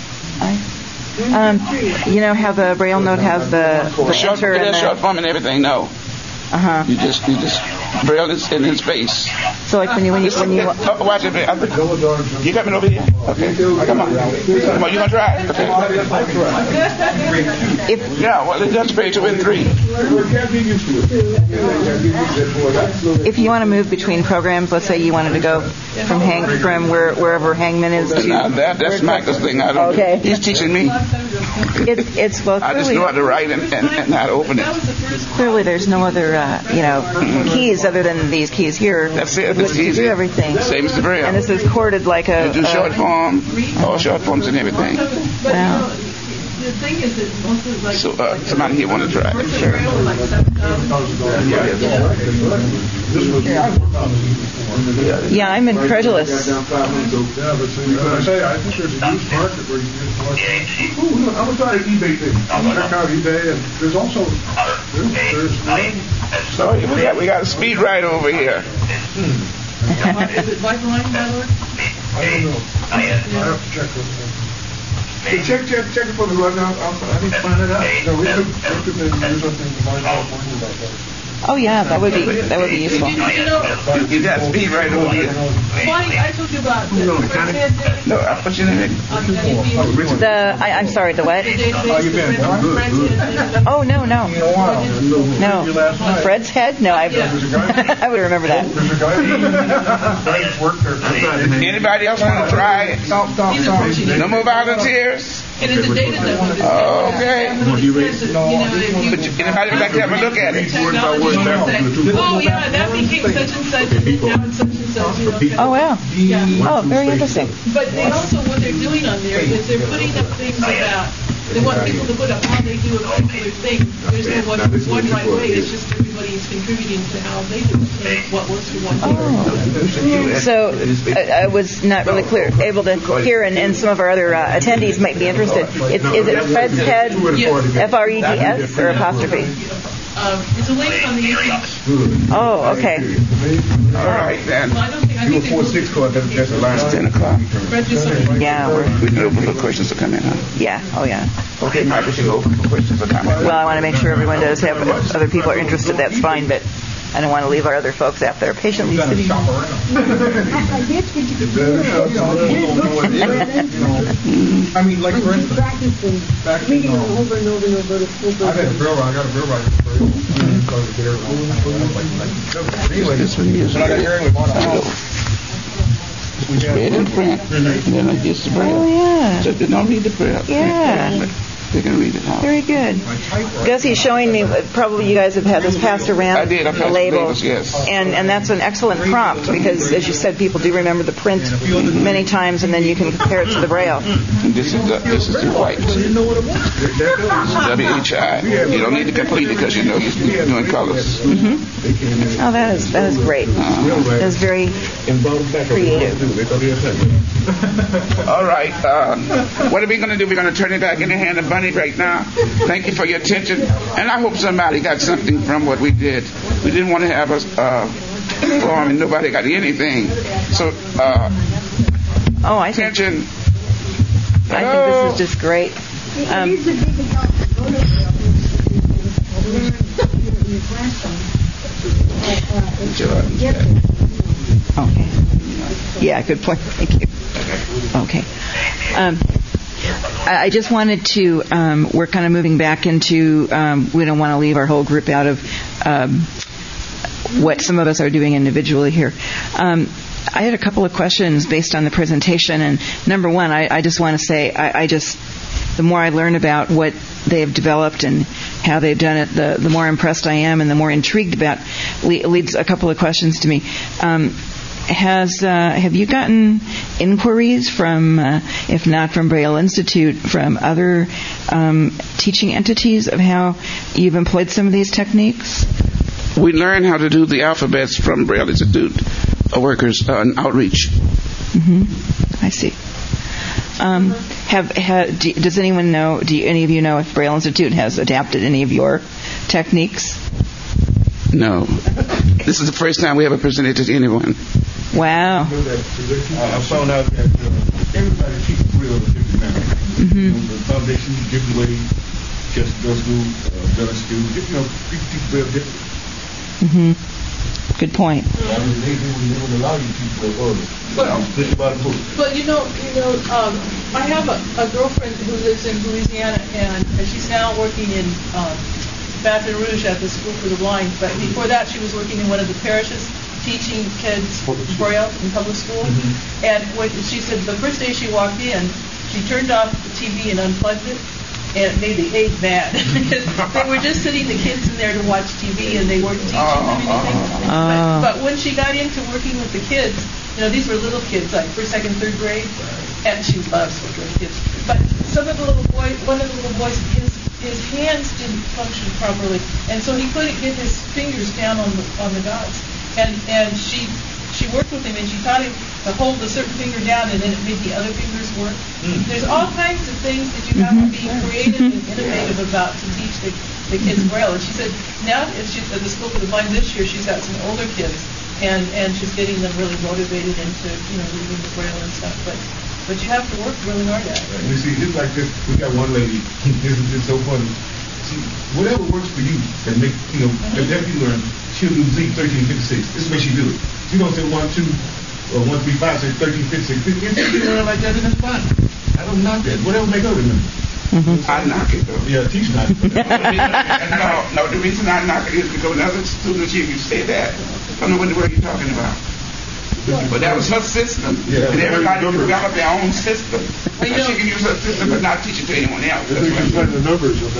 you know how the Braille note has the Short, enter and short the form and everything. No. You just Braille is in his face. so like when you Watch it. You got me over here. Okay. Come on. You gonna try? Okay. Well, that's grade 2 and 3. if you want to move between programs, let's say you wanted to go from wherever Hangman is to That's Michael's thing. I don't. Okay. He's teaching me. it's well I just know how to write and how to open it. clearly there's no other keys other than these keys here. That's it. which It's easy. do everything. Same as the Braille. And this is corded like a. You do short form, all short forms and everything. Wow. The thing is that most of like So somebody here want to try. Sure. Like 7,000. Yeah, I'm incredulous. Yeah, but see, as I say, I think there's a huge market where you can get I'm gonna try the eBay thing. check out eBay, and there's also there's So we got a speed ride over here. Is it Lifeline.org? I don't know. I have to check with them. Hey, check it for me right now. I need to find it out. No, we could maybe do something to find out more about that. Oh yeah, that would be useful. You know, You got speed right over here. Bonnie, I told you about the No, I put you in it. I'm sorry, the what? Oh, Oh no. Fred's head? No, I would remember that. There's a guy who's worked there. Anybody else want to try it? No more volunteers? and it's a data that was Okay. Anybody would like to have a look at it? Oh yeah, that became such and such, and then now it's such and such. Oh wow. Yeah. Oh, very interesting. But they also, what they're doing on there is they're putting up things about, they want people to put up how they do a particular thing. There's no one right way, it's just everybody's contributing to how they do it, and what works for one thing. So I was not really able to hear, and some of our other attendees might be interested. Is it Fred's Head, Freds or apostrophe? It's a link on the APH. Oh, okay. All right, then. Well, I think 4-6 card. That's a line. It's 10 o'clock. Yeah. We can open for questions to come in, huh? Yeah. Oh, yeah. Okay, Mike, we should go open for questions to come in. Well, I want to make sure everyone does have other people are interested. That's fine, but I don't want to leave our other folks out there patiently sitting. I guess we could do I mean, like for instance, practicing reading them over and over and over. I got a bill writer. Anyway, This one is I got hearing with it's read in print, and then I get the Braille. Oh, yeah. So they don't read the Braille. Yeah. But they can read it out. Very good. Gussie's showing me, probably you guys have had this passed around. I did. I passed the labels, yes. And that's an excellent prompt because, as you said, people do remember the print many times, and then you can compare it to the Braille. And this is the white. This is WHI. You don't need to complete it because you know you're doing colors. Oh, that is great. That is very creative. All right. What are we going to do? We're going to turn it back in the hand of Bunny right now. Thank you for your attention. And I hope somebody got something from what we did. We didn't want to have a forum and nobody got anything. So, attention. I think this is just great. Okay. Yeah, good point. Thank you. Okay. I just wanted to, we're kind of moving back into, we don't want to leave our whole group out of what some of us are doing individually here. I had a couple of questions based on the presentation, and number one, I just want to say, the more I learn about what they have developed and how they've done it, the more impressed I am and the more intrigued about leads a couple of questions to me. Have you gotten inquiries from, if not from Braille Institute, from other teaching entities of how you've employed some of these techniques? We learn how to do the alphabets from Braille Institute workers on outreach. I see. Does anyone know? Do any of you know if Braille Institute has adapted any of your techniques? No. This is the first time we ever presented it to anyone. Wow. I found out that everybody teaches Braille a different manner. The foundation is different way. Chesterfield School, Dulles School, people teach Braille different. Good point. They would allow you to teach Braille early. But I have a girlfriend who lives in Louisiana, and she's now working in Baton Rouge at the School for the Blind. But before that, she was working in one of the parishes, teaching kids Braille in public school. And she said the first day she walked in, she turned off the TV and unplugged it, and it made the aide mad because they were just sitting the kids in there to watch TV, and they weren't teaching them anything. But when she got into working with the kids, these were little kids, like first, second, third grade, and she loves working with kids. But one of the little boys, his hands didn't function properly, and so he couldn't get his fingers down on the dots. And she worked with him, and she taught him to hold a certain finger down, and then it made the other fingers work. There's all kinds of things that you have to be creative and innovative about to teach the kids Braille. And she said now at the School for the Blind this year, she's got some older kids, and she's getting them really motivated into reading the Braille and stuff. But you have to work really hard at it. You see, just like this, we got one lady. This is so funny. See, whatever works for you that make that help you learn. She'll do Z1356. This is the way she do it. She don't say 1, 2, or 1, 3, 5, say 13, 56. If you learn like that, then that's fine. I don't knock that. Whatever make her remember. I knock it though. Yeah, teach knock it. No, the reason I knock it is because when other students hear you say that, I don't know what the word you're talking about. But that was her system. Yeah, and everybody developed their own system. She can use her system but not teach it to anyone else. I think she's playing the numbers of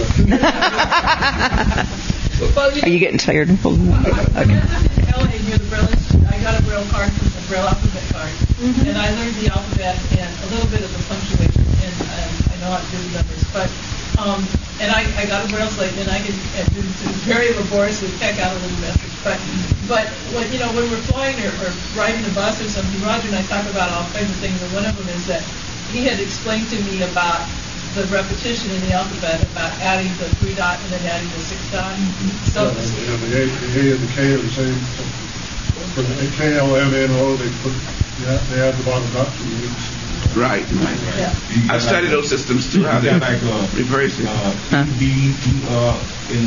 that. Are you getting tired? Okay. In LA near the Braille Institute, I got a Braille card, a Braille alphabet card, and I learned the alphabet and a little bit of the punctuation, and I know how to do the numbers. But and I got a Braille slate, and I can do very laboriously peck out a little message. But when we're flying or riding a bus or something, Roger and I talk about all kinds of things, and one of them is that he had explained to me about the repetition in the alphabet, about adding the 3 dot and then adding the 6 dot. So the A and the K are the same. For the K, L, M, N, O, they add the bottom dot to the E's. Right. Yeah. I studied those systems too. How they reverse it. B, in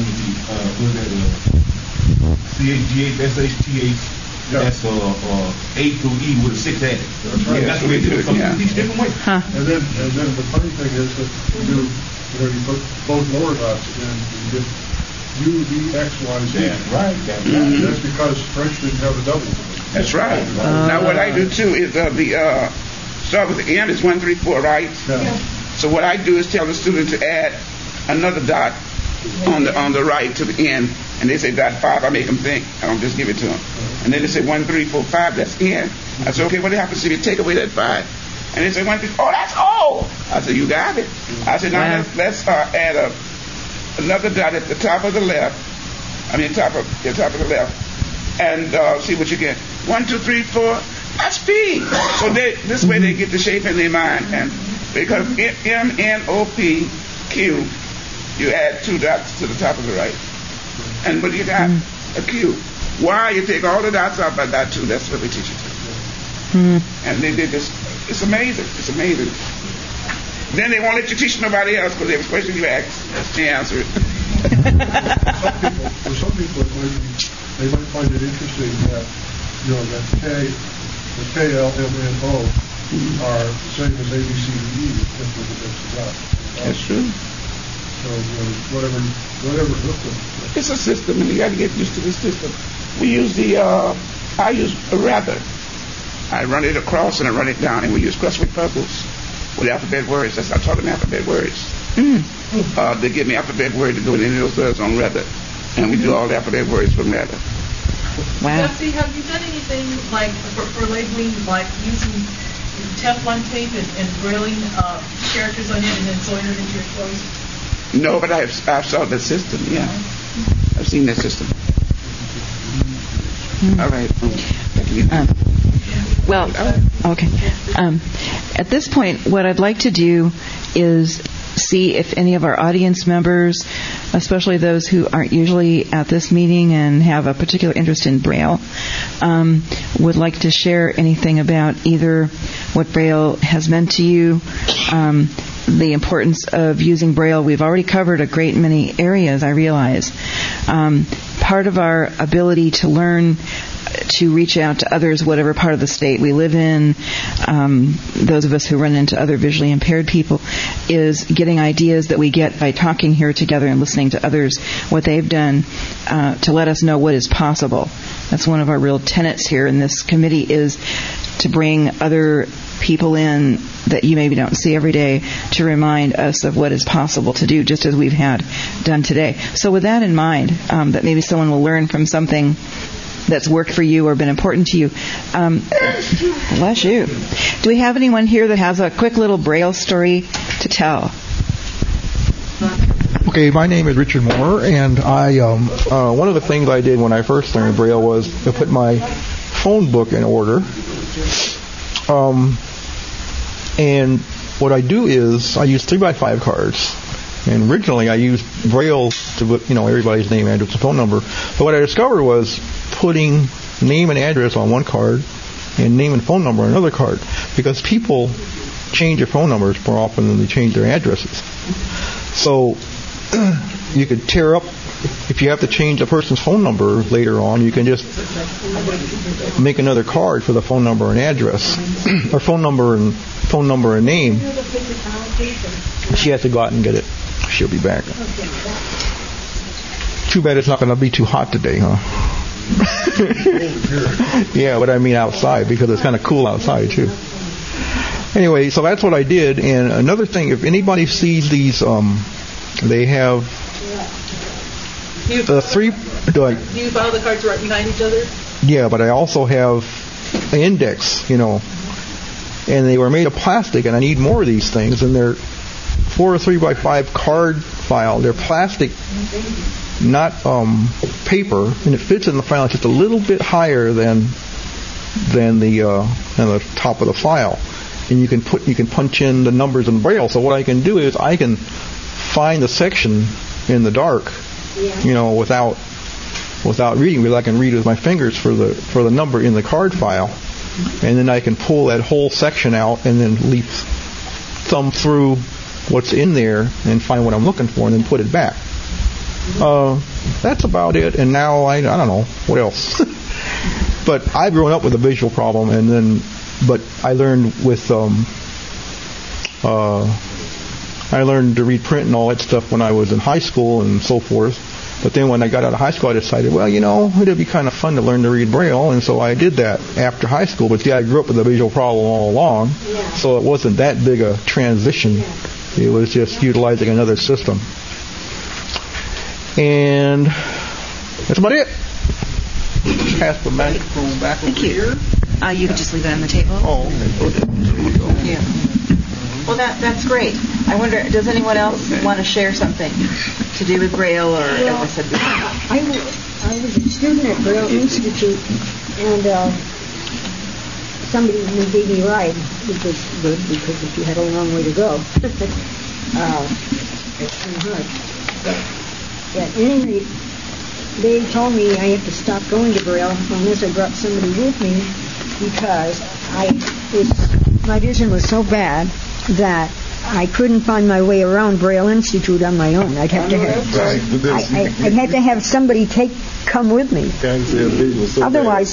CHGH, that's A through E with a 6 added. That's right. That's the way to do it. Some people teach different ways. And then the funny thing is that you put both lower dots and you get U, V, X, Y, Z. That's right. That's because French didn't have a double. That's right. Now what I do too is start with the N is 1, 3, 4, right? Yeah. So what I do is tell the student to add another dot on the right to the end, and they say dot 5. I make them think. I don't just give it to them. And then they say 1, 3, 4, 5. That's N. I say, okay, what happens if you take away that 5? And they say 1, 3, oh, that's O. I said, you got it. I said, now let's add another dot at the top of the left. I mean, top of the left, and see what you get. 1, 2, 3, 4. That's P. So this way they get the shape in their mind, and because M, N, O, P, Q, you add 2 dots to the top of the right, and when you got a Q, Y, you take all the dots out by dot 2. That's what we teach you. And they did this. It's amazing. It's amazing. Then they won't let you teach nobody else because every question you ask, they answer it. For some people, they might find it interesting that that the K, L, M, N, O are the same as A, B, C, D, E, just with the mix it up. That's true. So whatever hooked them. It's a system, and you got to get used to the system. We use I use a rather. I run it across and I run it down, and we use crossword puzzles with alphabet words. That's how I taught them alphabet words. They give me alphabet word to go in any of those words on rather, and we do all the alphabet words from rather. Wow. Betsy, have you done anything like for labeling, like using Teflon tape and grailing characters on it and then sewing it into your clothes? No, but I've saw the system. Yeah, I've seen that system. All right. Well, okay. At this point, what I'd like to do is see if any of our audience members, especially those who aren't usually at this meeting and have a particular interest in Braille, would like to share anything about either what Braille has meant to you, the importance of using Braille. We've already covered a great many areas, I realize. Part of our ability to learn to reach out to others, whatever part of the state we live in, those of us who run into other visually impaired people, is getting ideas that we get by talking here together and listening to others, what they've done, to let us know what is possible. That's one of our real tenets here in this committee, is to bring other people in that you maybe don't see every day to remind us of what is possible to do, just as we've had done today. So with that in mind, that maybe someone will learn from something that's worked for you or been important to you. Bless you. Do we have anyone here that has a quick little Braille story to tell? Okay, my name is Richard Moore, and I one of the things I did when I first learned Braille was to put my phone book in order. And what I do is I use 3x5 cards. And originally I used Braille to put, everybody's name, address, and phone number. But what I discovered was putting name and address on one card and name and phone number on another card, because people change their phone numbers more often than they change their addresses. So you could tear up, if you have to change a person's phone number later on, you can just make another card for the phone number and address, or phone number and name. She has to go out and get it. She'll be back. Too bad it's not going to be too hot today, huh? Yeah, but I mean outside, because it's kind of cool outside too. Anyway, so that's what I did. And another thing, if anybody sees these, they have three. Do you file the cards right behind each other? Yeah, but I also have an index, and they were made of plastic, and I need more of these things, and they're 4 or 3x5 card file. They're plastic, not paper, and it fits in the file. It's just a little bit higher than the top of the file, and you can punch in the numbers in Braille. So what I can do is I can find the section in the dark, without reading, because I can read with my fingers for the number in the card file, and then I can pull that whole section out and then thumb through what's in there and find what I'm looking for and then put it back. That's about it. And now I don't know what else. But I've grown up with a visual problem, but I learned I learned to read print and all that stuff when I was in high school and so forth. But then when I got out of high school, I decided, it'd be kind of fun to learn to read Braille, and so I did that after high school. But I grew up with a visual problem all along, so it wasn't that big a transition. It was just utilizing another system. And that's about it. Pass the microphone back over here. You could just leave it on the table. Oh, okay. Yeah. Well, that's great. I wonder, does anyone else want to share something to do with Braille, or as I said before? I was a student at Braille Institute, and somebody gave me a ride, which was good, because if you had a long way to go, it's kind of hard. But at any rate, they told me I have to stop going to Braille unless I brought somebody with me, because my vision was so bad that I couldn't find my way around Braille Institute on my own. I'd have to have somebody come with me. Otherwise,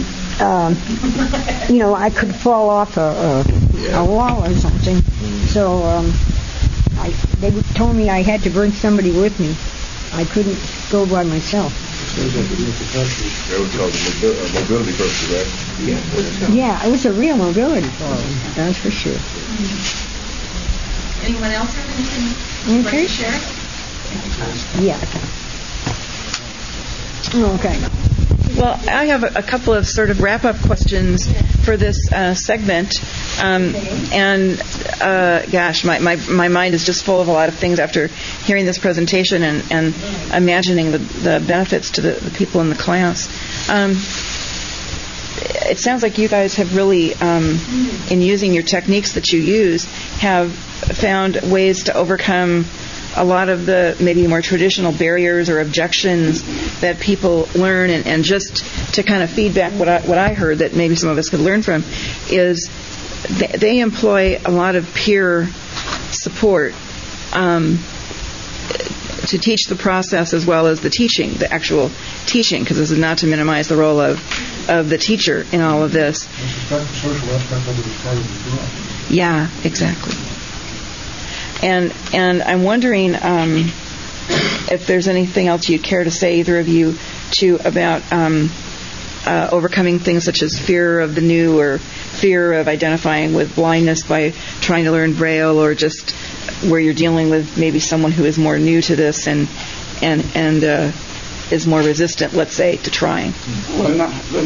I could fall off a wall or something. So they told me I had to bring somebody with me. I couldn't go by myself. That was called a mobility person, right? Yeah, it was a real mobility problem, that's for sure. Anyone else have anything like to share? Yeah. Okay. Well, I have a couple of sort of wrap-up questions for this segment. Gosh, my mind is just full of a lot of things after hearing this presentation and imagining the benefits to the people in the class. It sounds like you guys have really, in using your techniques that you use, have found ways to overcome a lot of the maybe more traditional barriers or objections that people learn, and just to kind of feedback what I heard that maybe some of us could learn from is they employ a lot of peer support to teach the process as well as the teaching, the actual teaching, because this is not to minimize the role of the teacher in all of this. Social aspect of it is part of the job. Yeah, exactly. And I'm wondering if there's anything else you'd care to say, either of you, about overcoming things such as fear of the new or fear of identifying with blindness by trying to learn Braille, or just where you're dealing with maybe someone who is more new to this and is more resistant, let's say, to trying. Well,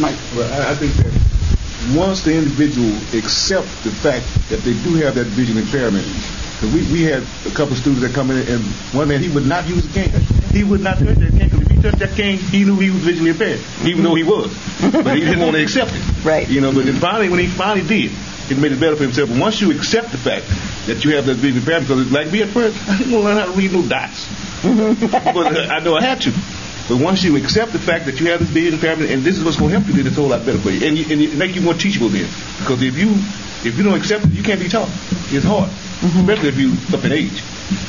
I think that once the individual accepts the fact that they do have that vision impairment. We had a couple of students that come in, and one man, he would not use a cane. He would not touch that cane, because if he touched that cane, he knew he was visually impaired, even though he was. But he didn't want to accept it. Right. But then finally, when he finally did, it made it better for himself. But once you accept the fact that you have that vision impairment, because like me at first, I didn't want to learn how to read no dots. But I know I had to. But once you accept the fact that you have this vision impairment, and this is what's going to help you, then it's a whole lot better for you. And it make you more teachable then. Because if you don't accept it, you can't be taught. It's hard. Especially if you're up in age.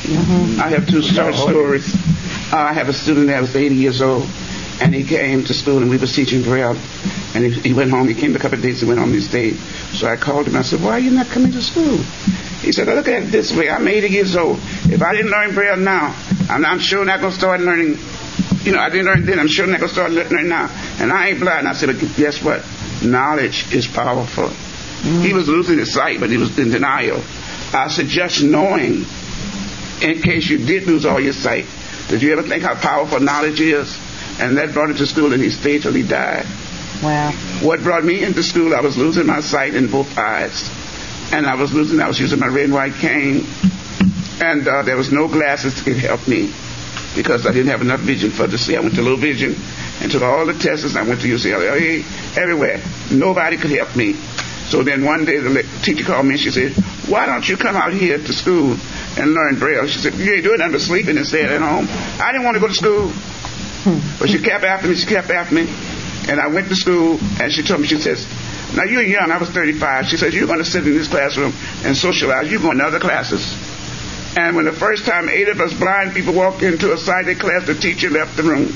I have two short stories. I have a student that was 80 years old, and he came to school, and we was teaching Braille. And he went home. He came a couple of days and went home and stayed. So I called him. I said, "Why are you not coming to school?" He said, "Look at it this way. I'm 80 years old. If I didn't learn Braille now, I'm sure not going to start learning. I didn't learn then. I'm sure not going to start learning now. And I ain't blind." I said, "But guess what? Knowledge is powerful." He was losing his sight, but he was in denial. I suggest knowing, in case you did lose all your sight. Did you ever think how powerful knowledge is? And that brought him to school, and he stayed till he died. Wow. What brought me into school, I was losing my sight in both eyes. And I was using my red and white cane. And there was no glasses that could help me, because I didn't have enough vision for to see. I went to low vision and took all the tests. I went to UCLA, everywhere. Nobody could help me. So then one day the teacher called me and she said, "Why don't you come out here to school and learn Braille?" She said, "You ain't doing nothing but sleeping and staying at home." I didn't want to go to school. But she kept after me. And I went to school, and she told me, she says, "Now you're young." I was 35. She says, "You're going to sit in this classroom and socialize. You're going to other classes." And when the first time 8 of us blind people walked into a sighted class, the teacher left the room.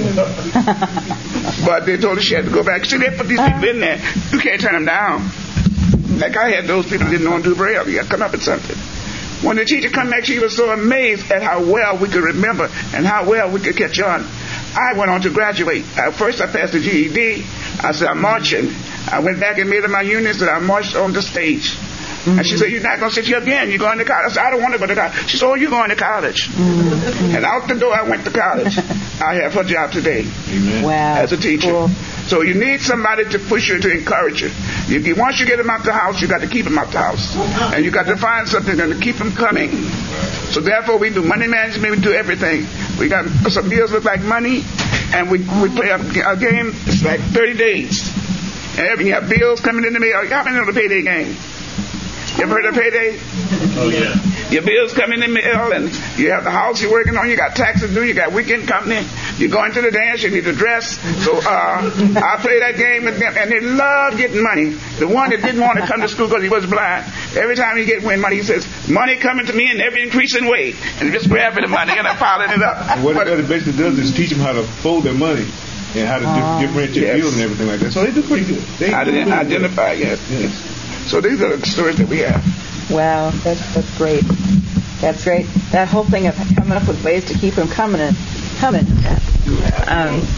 But they told her she had to go back. See, they put these people in there. You can't turn them down. Like I had those people who didn't know how to do Braille. You got to come up with something. When the teacher come back, she was so amazed at how well we could remember and how well we could catch on. I went on to graduate. First I passed the GED. I said, "I'm marching." I went back and made up my units, and I marched on the stage. And she said, "You're not going to sit here again. You're going to college." I said, "I don't want to go to college." She said, "Oh, you're going to college." And out the door I went to college. I have her job today. Amen. Wow. As a teacher. Cool. So you need somebody to push you, to encourage you. Once you get them out the house, you got to keep them out the house. And you got to find something to keep them coming. So therefore we do money management, we do everything. We got some bills look like money, and we play a game, it's like 30 days. And you have bills coming in the mail. How many know the payday game? You ever heard of payday? Oh, yeah. Your bills come in the mail, and you have the house you're working on, you got taxes due, you got weekend company, you're going to the dance, you need a dress. So I play that game with them, and they love getting money. The one that didn't want to come to school because he was blind, every time he get money, he says, "Money coming to me in every increasing way." And just grabbing the money and piling it up. And what it basically does is teach them how to fold their money and how to differentiate bills and everything like that. So they do pretty good. They identify, yes. So these are the stories that we have. Wow, that's great. That's great. That whole thing of coming up with ways to keep them coming. I used to do a lot of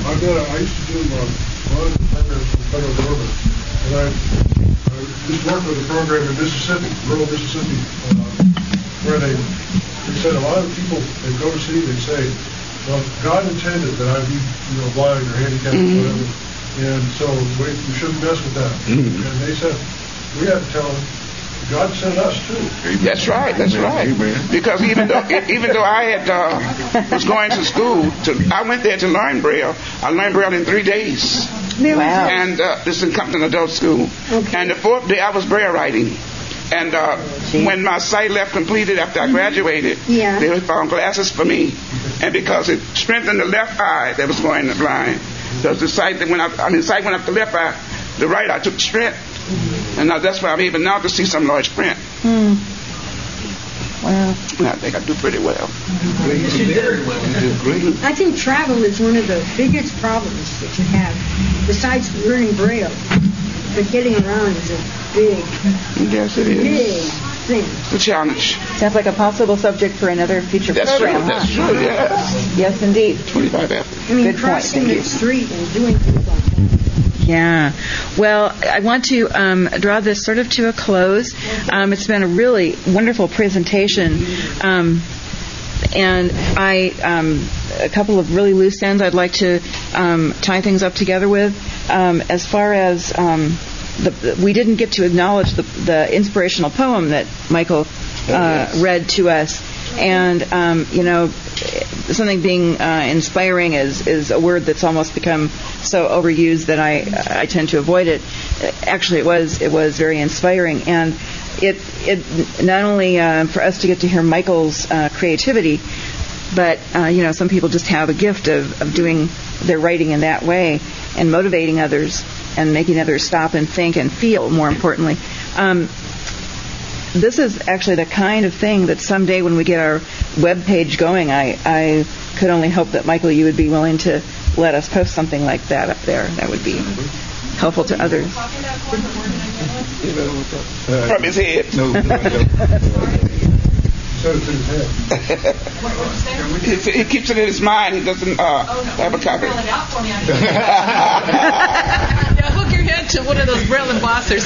the programs for the federal government, and I just worked with a program in Mississippi, rural Mississippi, where they said a lot of people, they go to see, they say, Well, God intended that I'd be, blind or handicapped or whatever, and so we shouldn't mess with that. And they said, we had to tell them, God sent us too. That's right. Because even though I had was going to school, I went there to learn Braille. I learned Braille in 3 days. Wow. And this is in Compton Adult School. Okay. And the 4th day I was Braille writing. And when my sight left completed after I graduated, they found glasses for me. And because it strengthened the left eye that was going blind, because the sight that went up the left eye, the right eye took strength. And now that's why I'm able now to see some large print. Wow. And I think I do pretty well. I think travel is one of the biggest problems that you have, besides learning Braille. But getting around is a big, yes, it is. big thing. It's a challenge. Sounds like a possible subject for another future program. That's true, yes. Yes, indeed. 25 after. I mean, Good point, crossing thank the you. street and doing things like that. Yeah. Well, I want to draw this sort of to a close. It's been a really wonderful presentation. And a couple of really loose ends I'd like to tie things up together with. As far as we didn't get to acknowledge the inspirational poem that Michael read to us. And, something being inspiring is a word that's almost become so overused that I tend to avoid it. Actually, it was very inspiring. And it not only for us to get to hear Michael's creativity, but some people just have a gift of doing their writing in that way and motivating others and making others stop and think and feel, more importantly. This is actually the kind of thing that someday when we get our web page going, I could only hope that, Michael, you would be willing to let us post something like that up there. That would be helpful to others. From his head. He keeps it in his mind. He doesn't have a copy. Yeah, hook your head to one of those Braille embossers.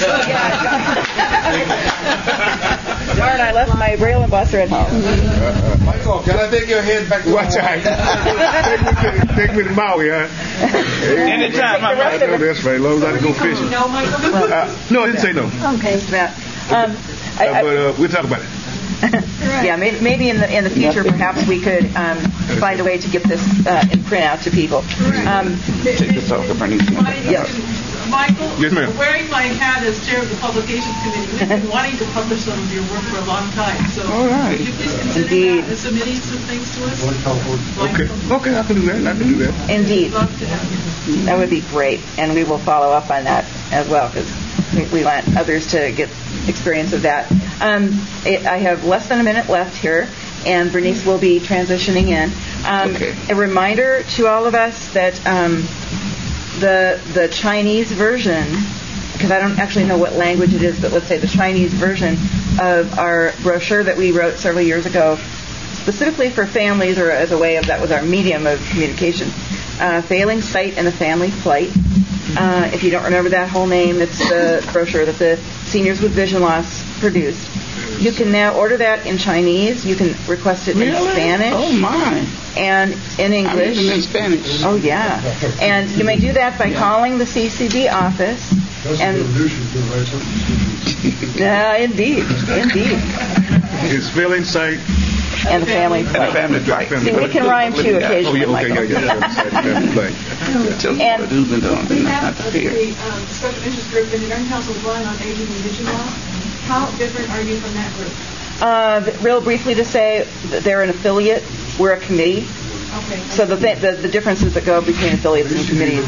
Darn, I left my Braille embosser at home. Michael, can I take your head back to Hawaii? Take me to Maui, huh? Anytime. I know that's right. As long as I can go fishing. No, Michael? No, I didn't say no. Okay. But we'll talk about it. Yeah, maybe in the future, perhaps we could find a way to get this in print out to people. Take this off, Bernice. Yes. Michael, Yes, ma'am. wearing my hat as chair of the publications committee, we've been wanting to publish some of your work for a long time. So, All right. would you please consider Indeed. that and submitting some things to us? Okay, I can do that. Indeed. Love to have you. That would be great, and we will follow up on that as well, because we want others to get experience of that. I have less than a minute left here, and Bernice will be transitioning in. Okay. A reminder to all of us that the Chinese version, because I don't actually know what language it is, but let's say the Chinese version of our brochure that we wrote several years ago, specifically for families, or as a way of, that was our medium of communication, Failing Sight and the Family Flight. If you don't remember that whole name, it's the brochure that the Seniors with Vision Loss produced. You can now order that in Chinese. You can request it in Spanish. Oh, my. And in English. I'm in Spanish. Oh, yeah. And you may do that by calling the CCB office. And indeed. It's Failing Sight And the family And the family flight. See, we can rhyme too occasionally, Michael. And We have the special interest group in the Young Council of Blind on Aging and Vision Loss. How different are you from that group? real briefly to say that they're an affiliate. We're a committee. Okay. So the differences that go between affiliates and committees.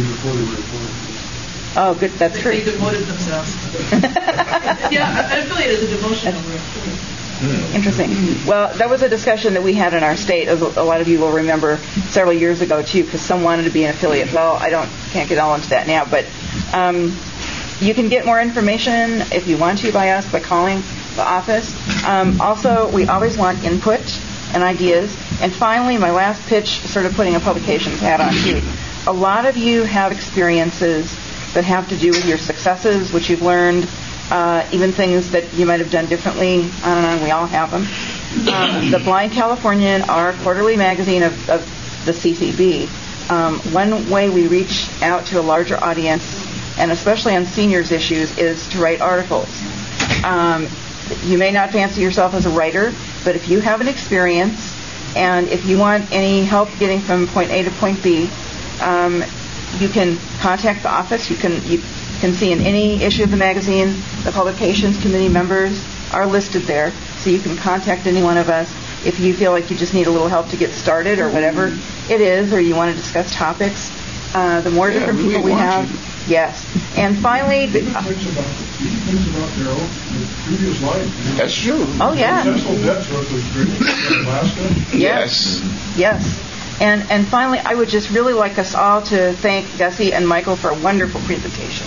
Oh, good. That's true. They demoted themselves. Yeah, an affiliate is a demotional group. Interesting. Well, that was a discussion that we had in our state, as a lot of you will remember, several years ago too, because some wanted to be an affiliate. Well, can't get all into that now, but you can get more information if you want to by us by calling the office. Also, we always want input and ideas. And finally, my last pitch, sort of putting a publications hat on too. A lot of you have experiences that have to do with your successes, which you've learned, even things that you might have done differently. I don't know, we all have them. The Blind Californian, our quarterly magazine of the CCB. One way we reach out to a larger audience, and especially on seniors issues, is to write articles. You may not fancy yourself as a writer, but if you have an experience and if you want any help getting from point A to point B, you can contact the office. You can see in any issue of the magazine, the publications committee members are listed there, so you can contact any one of us if you feel like you just need a little help to get started or whatever it is, or you want to discuss topics. The more different people we have, yes. And finally, things about their own previous life. That's true. Oh yeah. Successful debt was in Alaska. Yes. And finally, I would just really like us all to thank Gussie and Michael for a wonderful presentation.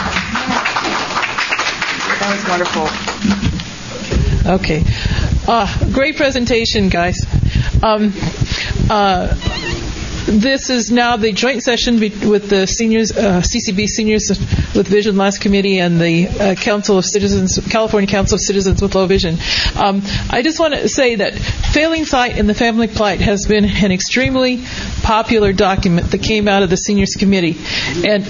That was wonderful. Okay. Great presentation, guys. This is now the joint session with the seniors, CCB Seniors with Vision Loss Committee and the California Council of Citizens with Low Vision. I just want to say that Failing Sight in the Family Plight has been an extremely popular document that came out of the Seniors Committee, and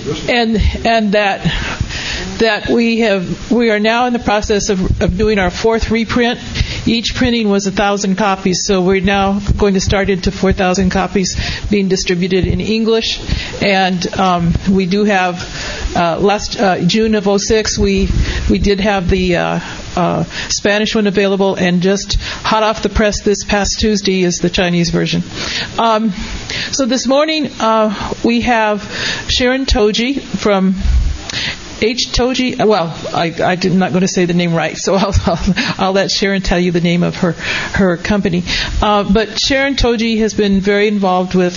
that we are now in the process of doing our fourth reprint. Each printing was 1,000 copies, so we're now going to start into 4,000 copies being distributed in English. And we do have last June of 2006, we did have the Spanish one available, and just hot off the press this past Tuesday is the Chinese version. So this morning we have Sharon Toji from Toji. Well, I'm not going to say the name right, so I'll let Sharon tell you the name of her company. But Sharon Toji has been very involved with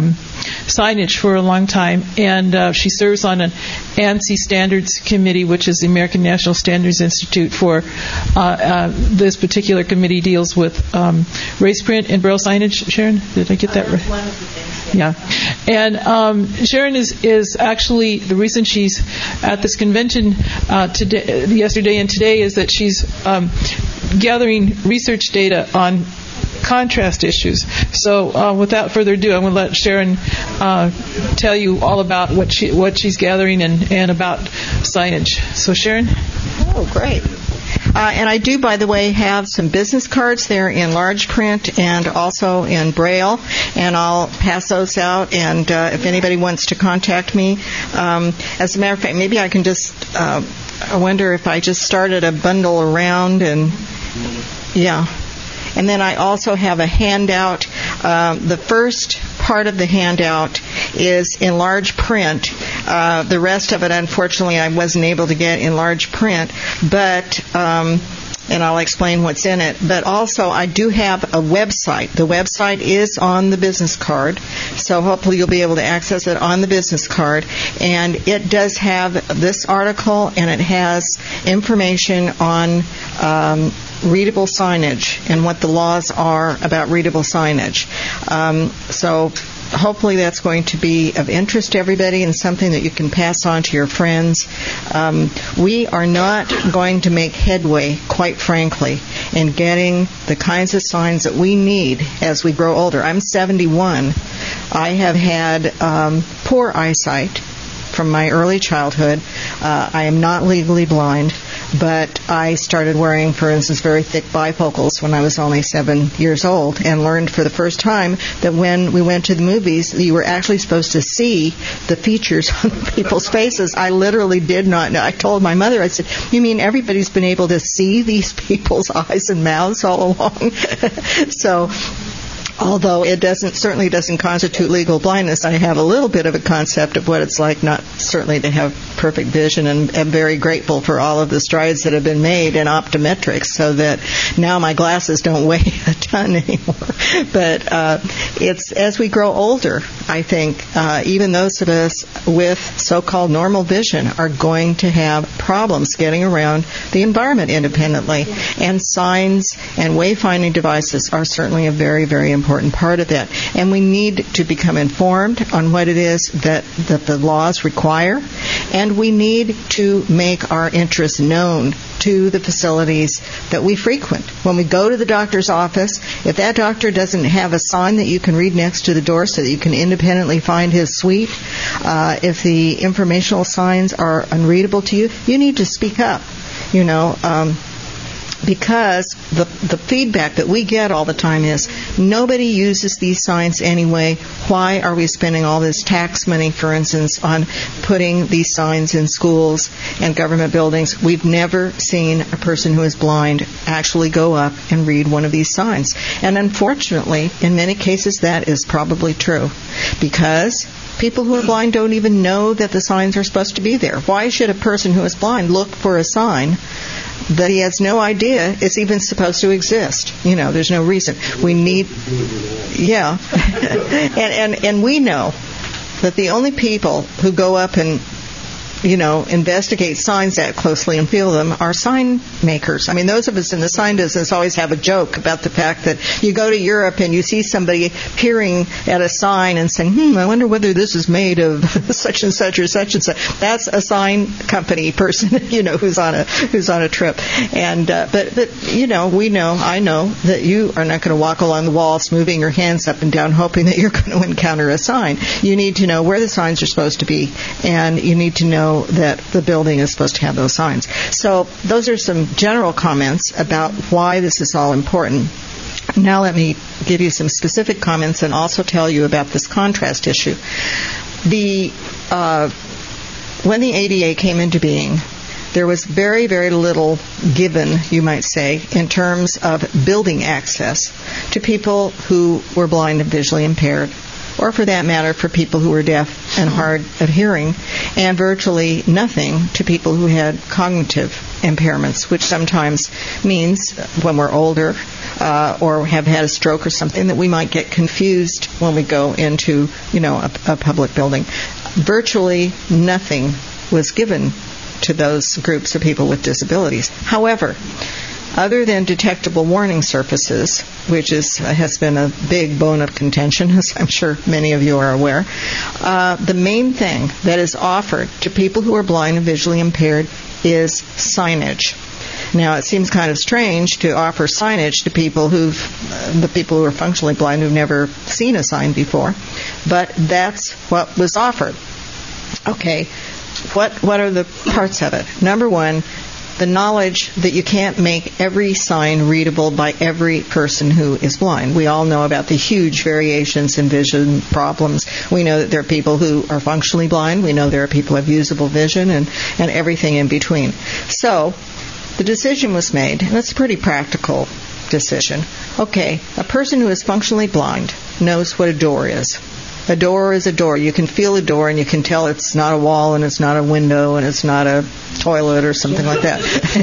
signage for a long time, and she serves on an ANSI Standards Committee, which is the American National Standards Institute. For this particular committee deals with race print and braille signage. Sharon, did I get that right? One of the things. Yeah. And Sharon is actually, the reason she's at this convention yesterday and today is that she's gathering research data on contrast issues. So without further ado, I'm going to let Sharon tell you all about what she's gathering and about signage. So Sharon? Oh, great. And I do, by the way, have some business cards there in large print and also in Braille, and I'll pass those out. And if anybody wants to contact me, as a matter of fact, maybe I can just, I wonder if I just started a bundle around and, yeah. And then I also have a handout. The first part of the handout is in large print. The rest of it, unfortunately, I wasn't able to get in large print, but and I'll explain what's in it. But also, I do have a website. The website is on the business card, so hopefully you'll be able to access it on the business card. And it does have this article, and it has information on readable signage and what the laws are about readable signage. So hopefully that's going to be of interest to everybody and something that you can pass on to your friends. We are not going to make headway, quite frankly, in getting the kinds of signs that we need as we grow older. I'm 71. I have had poor eyesight from my early childhood. I am not legally blind, but I started wearing, for instance, very thick bifocals when I was only 7 years old, and learned for the first time that when we went to the movies, you were actually supposed to see the features on people's faces. I literally did not know. I told my mother, I said, "You mean everybody's been able to see these people's eyes and mouths all along?" So, although it certainly doesn't constitute legal blindness, I have a little bit of a concept of what it's like not certainly to have perfect vision, and am very grateful for all of the strides that have been made in optometrics so that now my glasses don't weigh a ton anymore. But it's as we grow older, I think even those of us with so-called normal vision are going to have problems getting around the environment independently. And signs and wayfinding devices are certainly a very, very important important part of that. And we need to become informed on what it is that the laws require, and we need to make our interests known to the facilities that we frequent. When we go to the doctor's office, if that doctor doesn't have a sign that you can read next to the door so that you can independently find his suite, if the informational signs are unreadable to you, you need to speak up, because the feedback that we get all the time is nobody uses these signs anyway. Why are we spending all this tax money, for instance, on putting these signs in schools and government buildings? We've never seen a person who is blind actually go up and read one of these signs. And unfortunately, in many cases, that is probably true, because people who are blind don't even know that the signs are supposed to be there. Why should a person who is blind look for a sign that he has no idea it's even supposed to exist? There's no reason. We need, and we know that the only people who go up and investigate signs that closely and feel them are sign makers. I mean, those of us in the sign business always have a joke about the fact that you go to Europe and you see somebody peering at a sign and saying, I wonder whether this is made of such and such or such and such. That's a sign company person, who's on a trip. And but I know that you are not going to walk along the walls moving your hands up and down hoping that you're going to encounter a sign. You need to know where the signs are supposed to be, and you need to know that the building is supposed to have those signs. So those are some general comments about why this is all important. Now let me give you some specific comments and also tell you about this contrast issue. When the ADA came into being, there was very, very little given, you might say, in terms of building access to people who were blind and visually impaired, or for that matter, for people who were deaf and hard of hearing, and virtually nothing to people who had cognitive impairments, which sometimes means when we're older or have had a stroke or something that we might get confused when we go into, a public building. Virtually nothing was given to those groups of people with disabilities. However, other than detectable warning surfaces, which has been a big bone of contention, as I'm sure many of you are aware, the main thing that is offered to people who are blind and visually impaired is signage. Now, it seems kind of strange to offer signage to people who are functionally blind who've never seen a sign before, but that's what was offered. Okay, what are the parts of it? Number one, the knowledge that you can't make every sign readable by every person who is blind. We all know about the huge variations in vision problems. We know that there are people who are functionally blind. We know there are people who have usable vision and everything in between. So the decision was made, and it's a pretty practical decision. Okay, a person who is functionally blind knows what a door is. A door is a door. You can feel a door and you can tell it's not a wall and it's not a window and it's not a toilet or something like that.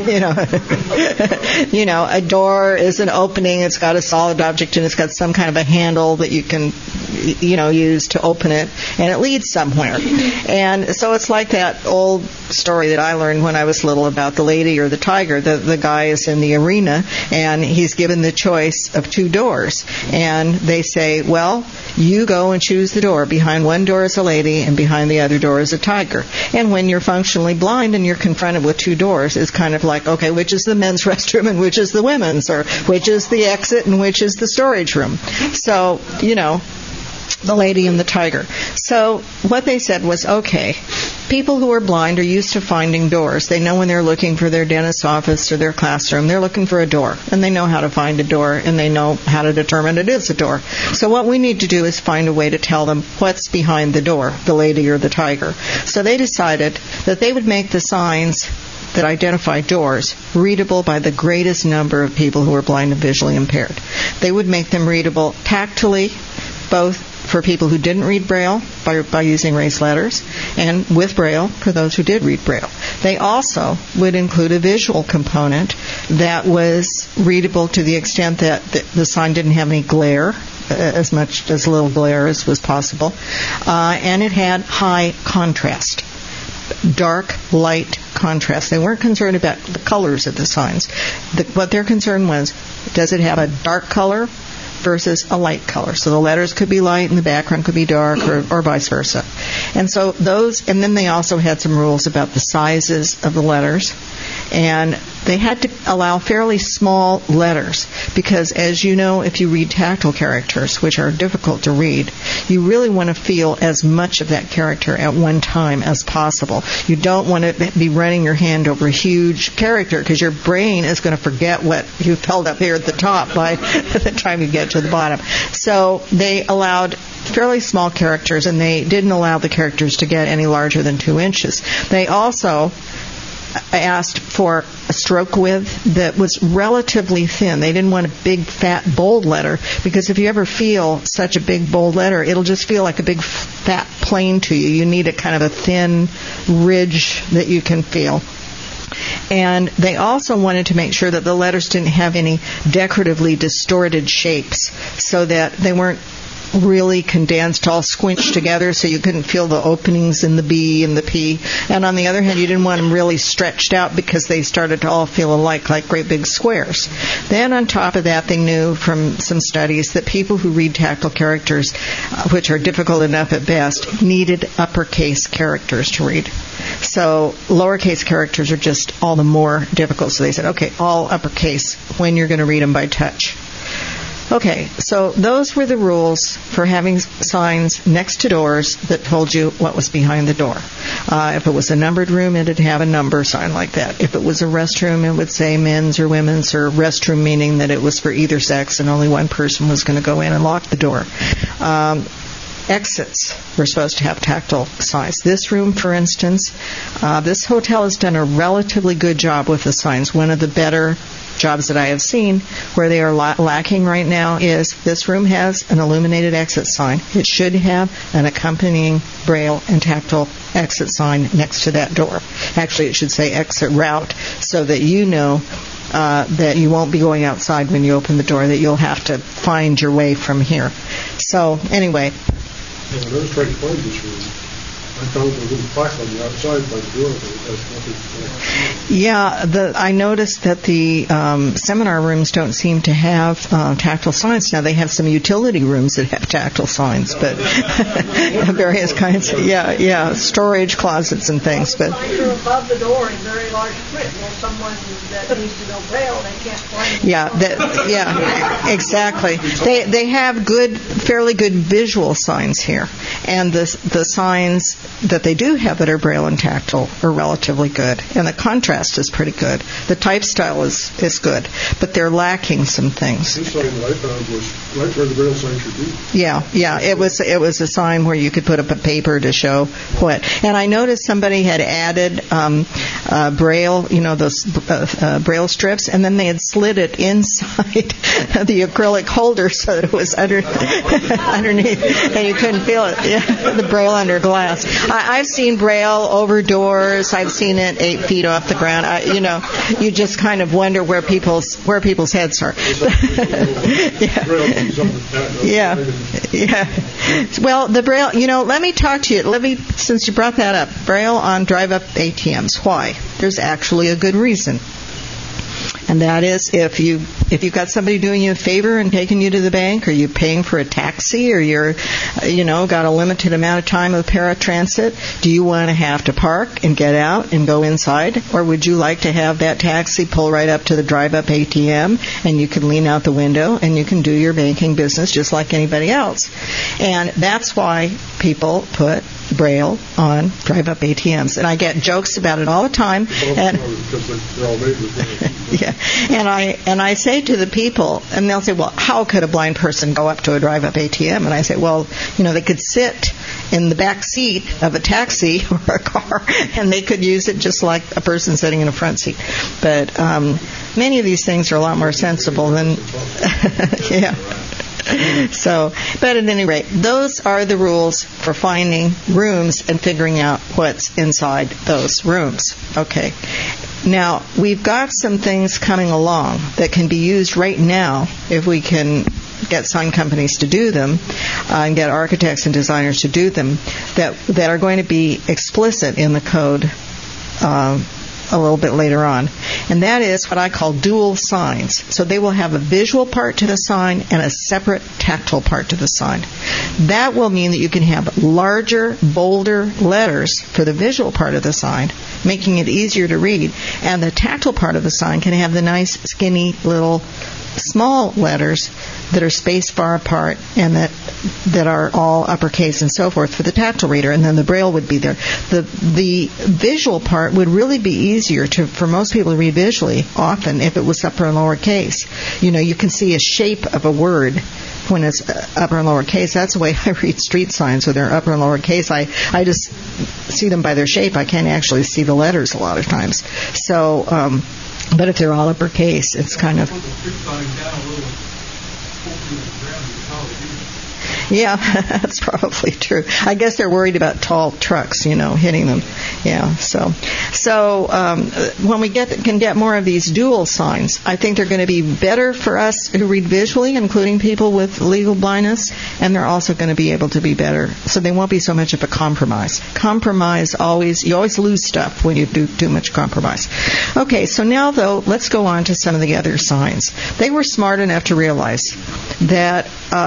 A door is an opening. It's got a solid object and it's got some kind of a handle that you can, use to open it, and it leads somewhere. And so it's like that old story that I learned when I was little about the lady or the tiger. The guy is in the arena and he's given the choice of two doors. And they say, well, you go and choose the door. Behind one door is a lady and behind the other door is a tiger. And when you're functionally blind and you're confronted with two doors, it's kind of like, okay, which is the men's restroom and which is the women's, or which is the exit and which is the storage room. So, the lady and the tiger. So what they said was, okay, people who are blind are used to finding doors. They know when they're looking for their dentist's office or their classroom, they're looking for a door, and they know how to find a door, and they know how to determine it is a door. So what we need to do is find a way to tell them what's behind the door, the lady or the tiger. So they decided that they would make the signs that identify doors readable by the greatest number of people who are blind and visually impaired. They would make them readable tactily, both for people who didn't read Braille by using raised letters, and with Braille for those who did read Braille. They also would include a visual component that was readable to the extent that the sign didn't have any glare, as little glare as was possible, and it had high contrast. Dark, light contrast. They weren't concerned about the colors of the signs. What their concern was, does it have a dark color versus a light color. So the letters could be light and the background could be dark, or vice versa. And so those, and then they also had some rules about the sizes of the letters. And they had to allow fairly small letters because, as you know, if you read tactile characters, which are difficult to read, you really want to feel as much of that character at one time as possible. You don't want to be running your hand over a huge character because your brain is going to forget what you've held up here at the top by the time you get to the bottom. So they allowed fairly small characters, and they didn't allow the characters to get any larger than 2 inches. They also asked for a stroke width that was relatively thin. They didn't want a big, fat, bold letter, because if you ever feel such a big, bold letter, it'll just feel like a big, fat plane to you. You need a kind of a thin ridge that you can feel. And they also wanted to make sure that the letters didn't have any decoratively distorted shapes, so that they weren't really condensed, all squinched together, so you couldn't feel the openings in the B and the P. And on the other hand, you didn't want them really stretched out because they started to all feel alike, like great big squares. Then on top of that, they knew from some studies that people who read tactile characters, which are difficult enough at best, needed uppercase characters to read. So lowercase characters are just all the more difficult. So they said, okay, all uppercase when you're going to read them by touch. Okay, so those were the rules for having signs next to doors that told you what was behind the door. If it was a numbered room, it would have a number sign like that. If it was a restroom, it would say men's or women's, or restroom meaning that it was for either sex and only one person was going to go in and lock the door. Exits were supposed to have tactile signs. This room, for instance, this hotel has done a relatively good job with the signs. One of the better jobs that I have seen. Where they are lacking right now is this room has an illuminated exit sign. It should have an accompanying braille and tactile exit sign next to that door. Actually, it should say exit route, so that you know that you won't be going outside when you open the door, that you'll have to find your way from here. So, anyway. Yeah, I was trying to find this room. I found a little plaque on the outside by the door, but it has nothing. Yeah, I noticed that the seminar rooms don't seem to have tactile signs. Now, they have some utility rooms that have tactile signs, but various kinds. Yeah, storage closets and things. But signs are above the door in very large print. Well, someone that needs to know braille, they can't find. Yeah, exactly. They have fairly good visual signs here, and the signs that they do have that are braille and tactile are relatively good, and the contrast is pretty good. The type style is good, but they're lacking some things. This sign that I found was right where the braille sign should be. Yeah, it was a sign where you could put up a paper to show what. And I noticed somebody had added braille, those braille strips, and then they had slid it inside the acrylic holder so that it was underneath, and you couldn't feel it. Yeah, the braille under glass. I've seen braille over doors. I've seen it 8 feet off the ground. You just kind of wonder where people's heads are. Yeah. Well, the braille. Let me talk to you. Since you brought that up, braille on drive-up ATMs. Why? There's actually a good reason. And that is if you've got somebody doing you a favor and taking you to the bank, or you're paying for a taxi, or you're, got a limited amount of time of paratransit, do you want to have to park and get out and go inside? Or would you like to have that taxi pull right up to the drive-up ATM and you can lean out the window and you can do your banking business just like anybody else? And that's why people put braille on drive-up ATMs. And I get jokes about it all the time. And yeah. And I say to the people, and they'll say, well, how could a blind person go up to a drive-up ATM? And I say, well, they could sit in the back seat of a taxi or a car, and they could use it just like a person sitting in a front seat. But many of these things are a lot more sensible than, yeah. So, but at any rate, those are the rules for finding rooms and figuring out what's inside those rooms. Okay. Now, we've got some things coming along that can be used right now if we can get sign companies to do them and get architects and designers to do them that are going to be explicit in the code a little bit later on. And that is what I call dual signs. So they will have a visual part to the sign and a separate tactile part to the sign. That will mean that you can have larger, bolder letters for the visual part of the sign, making it easier to read. And the tactile part of the sign can have the nice, skinny, little, small letters that are spaced far apart and that are all uppercase and so forth for the tactile reader, and then the Braille would be there. The visual part would really be easier for most people to read visually often if it was upper and lower case. You can see a shape of a word when it's upper and lower case. That's the way I read street signs when they're upper and lower case. I just see them by their shape. I can't actually see the letters a lot of times. So, but if they're all uppercase, it's kind of... Yeah, that's probably true. I guess they're worried about tall trucks, hitting them. Yeah, so when we can get more of these dual signs, I think they're going to be better for us who read visually, including people with legal blindness, and they're also going to be able to be better. So they won't be so much of a compromise. You always lose stuff when you do too much compromise. Okay, so now though, let's go on to some of the other signs. They were smart enough to realize that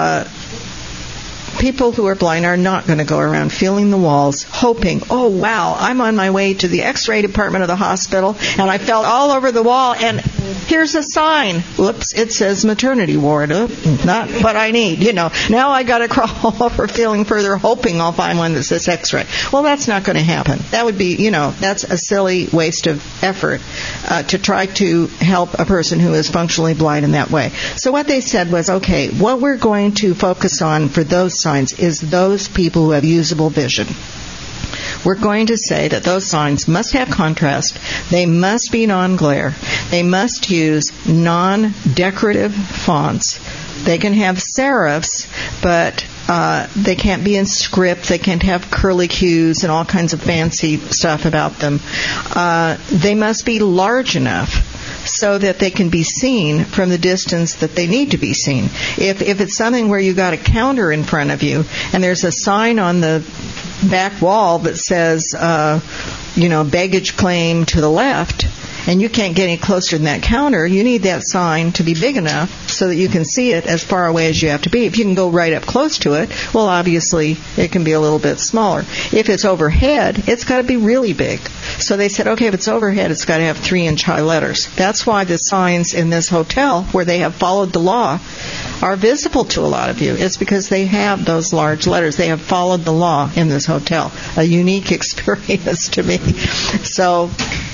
people who are blind are not going to go around feeling the walls, hoping, oh, wow, I'm on my way to the X-ray department of the hospital, and I felt all over the wall, and here's a sign. Whoops, it says maternity ward. Not what I need. Now I got to crawl over feeling further, hoping I'll find one that says X-ray. Well, that's not going to happen. That would be, that's a silly waste of effort to try to help a person who is functionally blind in that way. So what they said was, okay, what we're going to focus on for those signs is those people who have usable vision. We're going to say that those signs must have contrast, they must be non-glare, they must use non-decorative fonts. They can have serifs, but they can't be in script, they can't have curlicues and all kinds of fancy stuff about them. They must be large enough so that they can be seen from the distance that they need to be seen. If it's something where you got a counter in front of you and there's a sign on the back wall that says, baggage claim to the left, and you can't get any closer than that counter, you need that sign to be big enough so that you can see it as far away as you have to be. If you can go right up close to it, well, obviously, it can be a little bit smaller. If it's overhead, it's got to be really big. So they said, okay, if it's overhead, it's got to have 3-inch high letters. That's why the signs in this hotel, where they have followed the law, are visible to a lot of you. It's because they have those large letters. They have followed the law in this hotel. A unique experience to me. So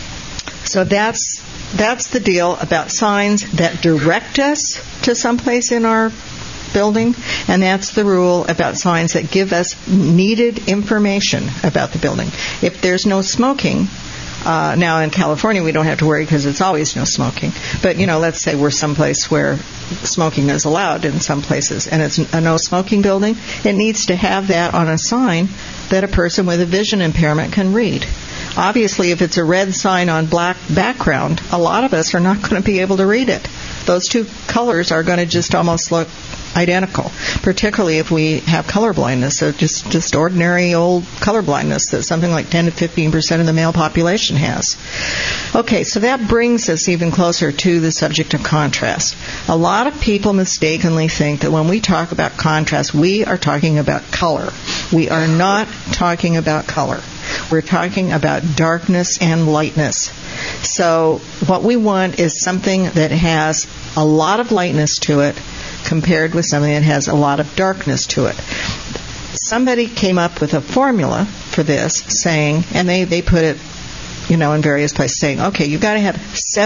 that's the deal about signs that direct us to someplace in our building, and that's the rule about signs that give us needed information about the building. If there's no smoking, now in California we don't have to worry because it's always no smoking. But, let's say we're someplace where smoking is allowed in some places, and it's a no smoking building, it needs to have that on a sign that a person with a vision impairment can read. Obviously, if it's a red sign on black background, a lot of us are not going to be able to read it. Those two colors are going to just almost look identical, particularly if we have color blindness, so just ordinary old color blindness that something like 10 to 15% of the male population has. Okay, so that brings us even closer to the subject of contrast. A lot of people mistakenly think that when we talk about contrast, we are talking about color. We are not talking about color. We're talking about darkness and lightness. So what we want is something that has a lot of lightness to it compared with something that has a lot of darkness to it. Somebody came up with a formula for this saying, and they put it, in various places, saying, okay, you've got to have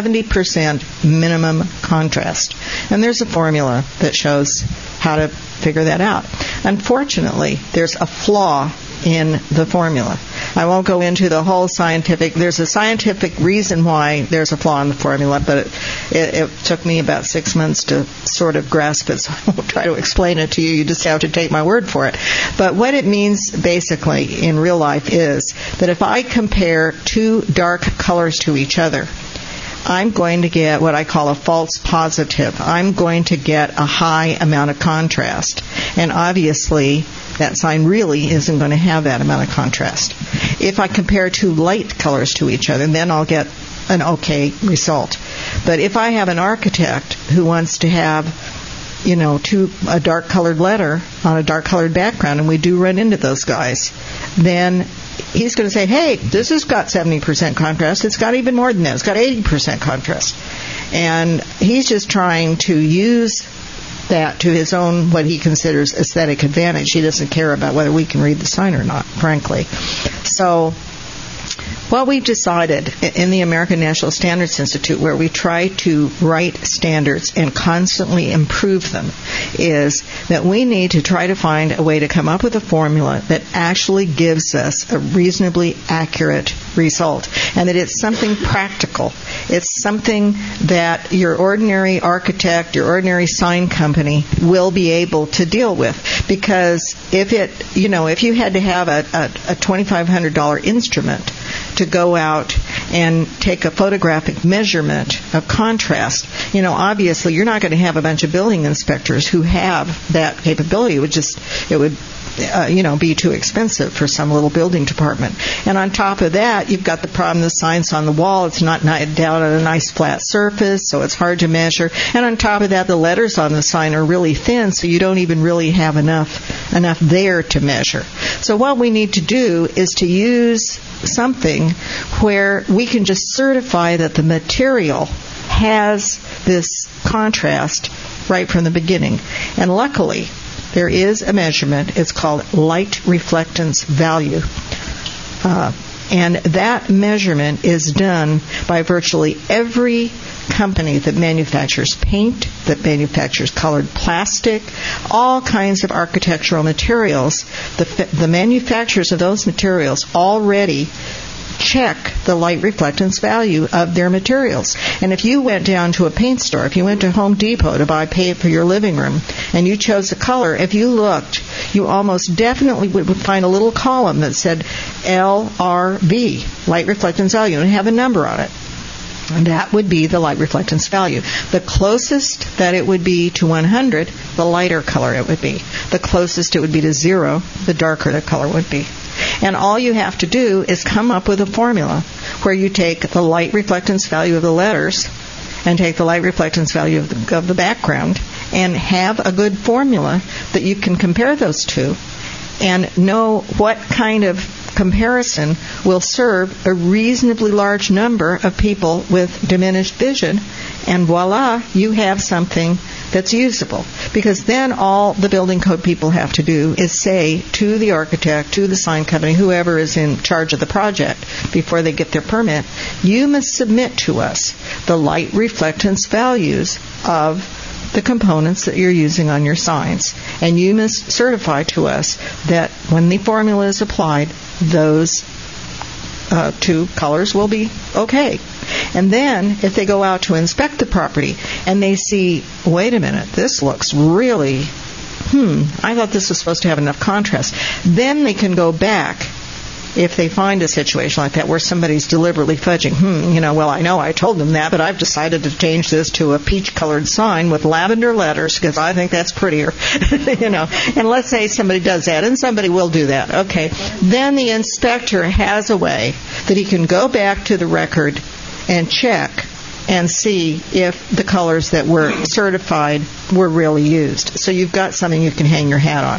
70% minimum contrast. And there's a formula that shows how to figure that out. Unfortunately, there's a flaw in the formula. I won't go into the whole there's a scientific reason why there's a flaw in the formula, but it took me about 6 months to sort of grasp it, so I won't try to explain it to you. You just have to take my word for it. But what it means basically in real life is that if I compare two dark colors to each other, I'm going to get what I call a false positive. I'm going to get a high amount of contrast. And obviously, that sign really isn't going to have that amount of contrast. If I compare two light colors to each other, then I'll get an okay result. But if I have an architect who wants to have, a dark colored letter on a dark colored background, and we do run into those guys, then he's going to say, hey, this has got 70% contrast. It's got even more than that. It's got 80% contrast. And he's just trying to use that to his own, what he considers aesthetic advantage. He doesn't care about whether we can read the sign or not, frankly. So what we've decided in the American National Standards Institute, where we try to write standards and constantly improve them, is that we need to try to find a way to come up with a formula that actually gives us a reasonably accurate result, and that it's something practical. It's something that your ordinary architect, your ordinary sign company will be able to deal with. Because if you had to have a $2,500 instrument to go out and take a photographic measurement of contrast, obviously you're not going to have a bunch of building inspectors who have that capability. It would be too expensive for some little building department. And on top of that, you've got the problem, the sign's on the wall. It's not down on a nice flat surface, so it's hard to measure. And on top of that, the letters on the sign are really thin, so you don't even really have enough there to measure. So what we need to do is to use something where we can just certify that the material has this contrast right from the beginning. And luckily, there is a measurement. It's called light reflectance value. And that measurement is done by virtually every company that manufactures paint, that manufactures colored plastic, all kinds of architectural materials. The manufacturers of those materials already check the light reflectance value of their materials. And if you went down to a paint store, if you went to Home Depot to buy paint for your living room, and you chose a color, if you looked, you almost definitely would find a little column that said LRV, light reflectance value, and have a number on it. And that would be the light reflectance value. The closest that it would be to 100, the lighter color it would be. The closest it would be to 0, the darker the color would be. And all you have to do is come up with a formula where you take the light reflectance value of the letters and take the light reflectance value of the background and have a good formula that you can compare those two and know what kind of comparison will serve a reasonably large number of people with diminished vision, and voila, you have something that's usable. Because then all the building code people have to do is say to the architect, to the sign company, whoever is in charge of the project before they get their permit, you must submit to us the light reflectance values of the components that you're using on your signs. And you must certify to us that when the formula is applied, those two colors will be okay. And then if they go out to inspect the property and they see, wait a minute, this looks really, I thought this was supposed to have enough contrast, then they can go back if they find a situation like that where somebody's deliberately fudging, well, I know I told them that, but I've decided to change this to a peach-colored sign with lavender letters because I think that's prettier, And let's say somebody does that, and somebody will do that. Okay. Then the inspector has a way that he can go back to the record and check and see if the colors that were certified were really used. So you've got something you can hang your hat on.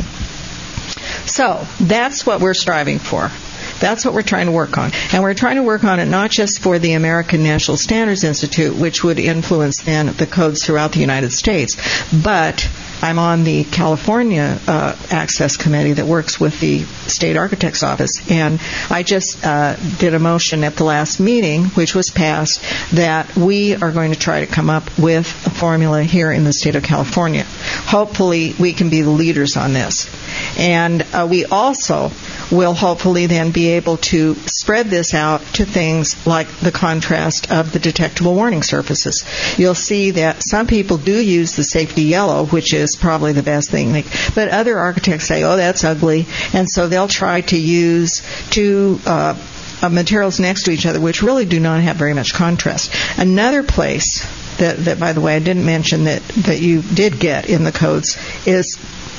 So that's what we're striving for. That's what we're trying to work on. And we're trying to work on it not just for the American National Standards Institute, which would influence then the codes throughout the United States, but I'm on the California Access Committee that works with the State Architect's Office, and I just did a motion at the last meeting, which was passed, that we are going to try to come up with a formula here in the state of California. Hopefully, we can be the leaders on this. And we also will hopefully then be able to spread this out to things like the contrast of the detectable warning surfaces. You'll see that some people do use the safety yellow, which is probably the best thing. But other architects say, oh, that's ugly. And so they'll try to use two materials next to each other, which really do not have very much contrast. Another place that by the way, I didn't mention that you did get in the codes is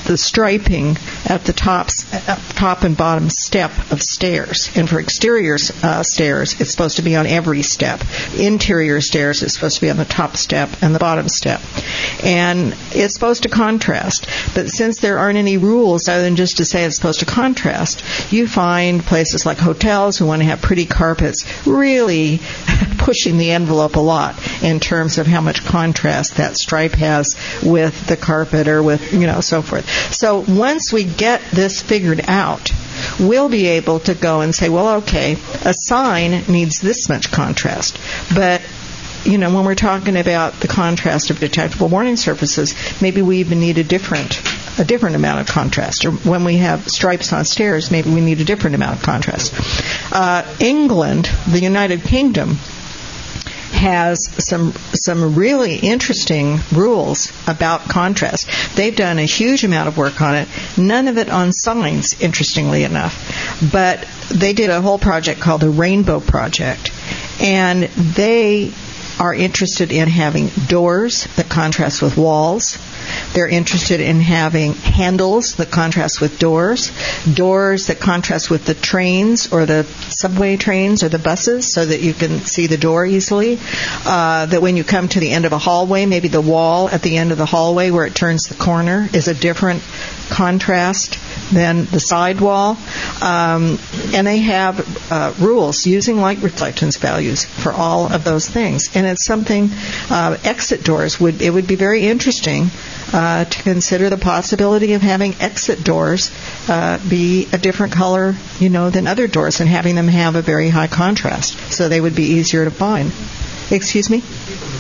the striping at the top and bottom step of stairs. And for exterior stairs, it's supposed to be on every step. Interior stairs, it's supposed to be on the top step and the bottom step. And it's supposed to contrast. But since there aren't any rules other than just to say it's supposed to contrast, you find places like hotels who want to have pretty carpets really pushing the envelope a lot in terms of how much contrast that stripe has with the carpet or with, so forth. So once we get this figured out, we'll be able to go and say, well, okay, a sign needs this much contrast. But, when we're talking about the contrast of detectable warning surfaces, maybe we even need a different amount of contrast. Or when we have stripes on stairs, maybe we need a different amount of contrast. England, the United Kingdom, has some really interesting rules about contrast. They've done a huge amount of work on it, none of it on signs, interestingly enough. But they did a whole project called the Rainbow Project, and they are interested in having doors that contrast with walls. They're interested in having handles that contrast with doors that contrast with the trains or the subway trains or the buses so that you can see the door easily. That when you come to the end of a hallway, maybe the wall at the end of the hallway where it turns the corner is a different contrast than the side wall. And they have rules using light reflectance values for all of those things. And it's something, exit doors, would be very interesting to consider the possibility of having exit doors be a different color, than other doors, and having them have a very high contrast, so they would be easier to find. Excuse me?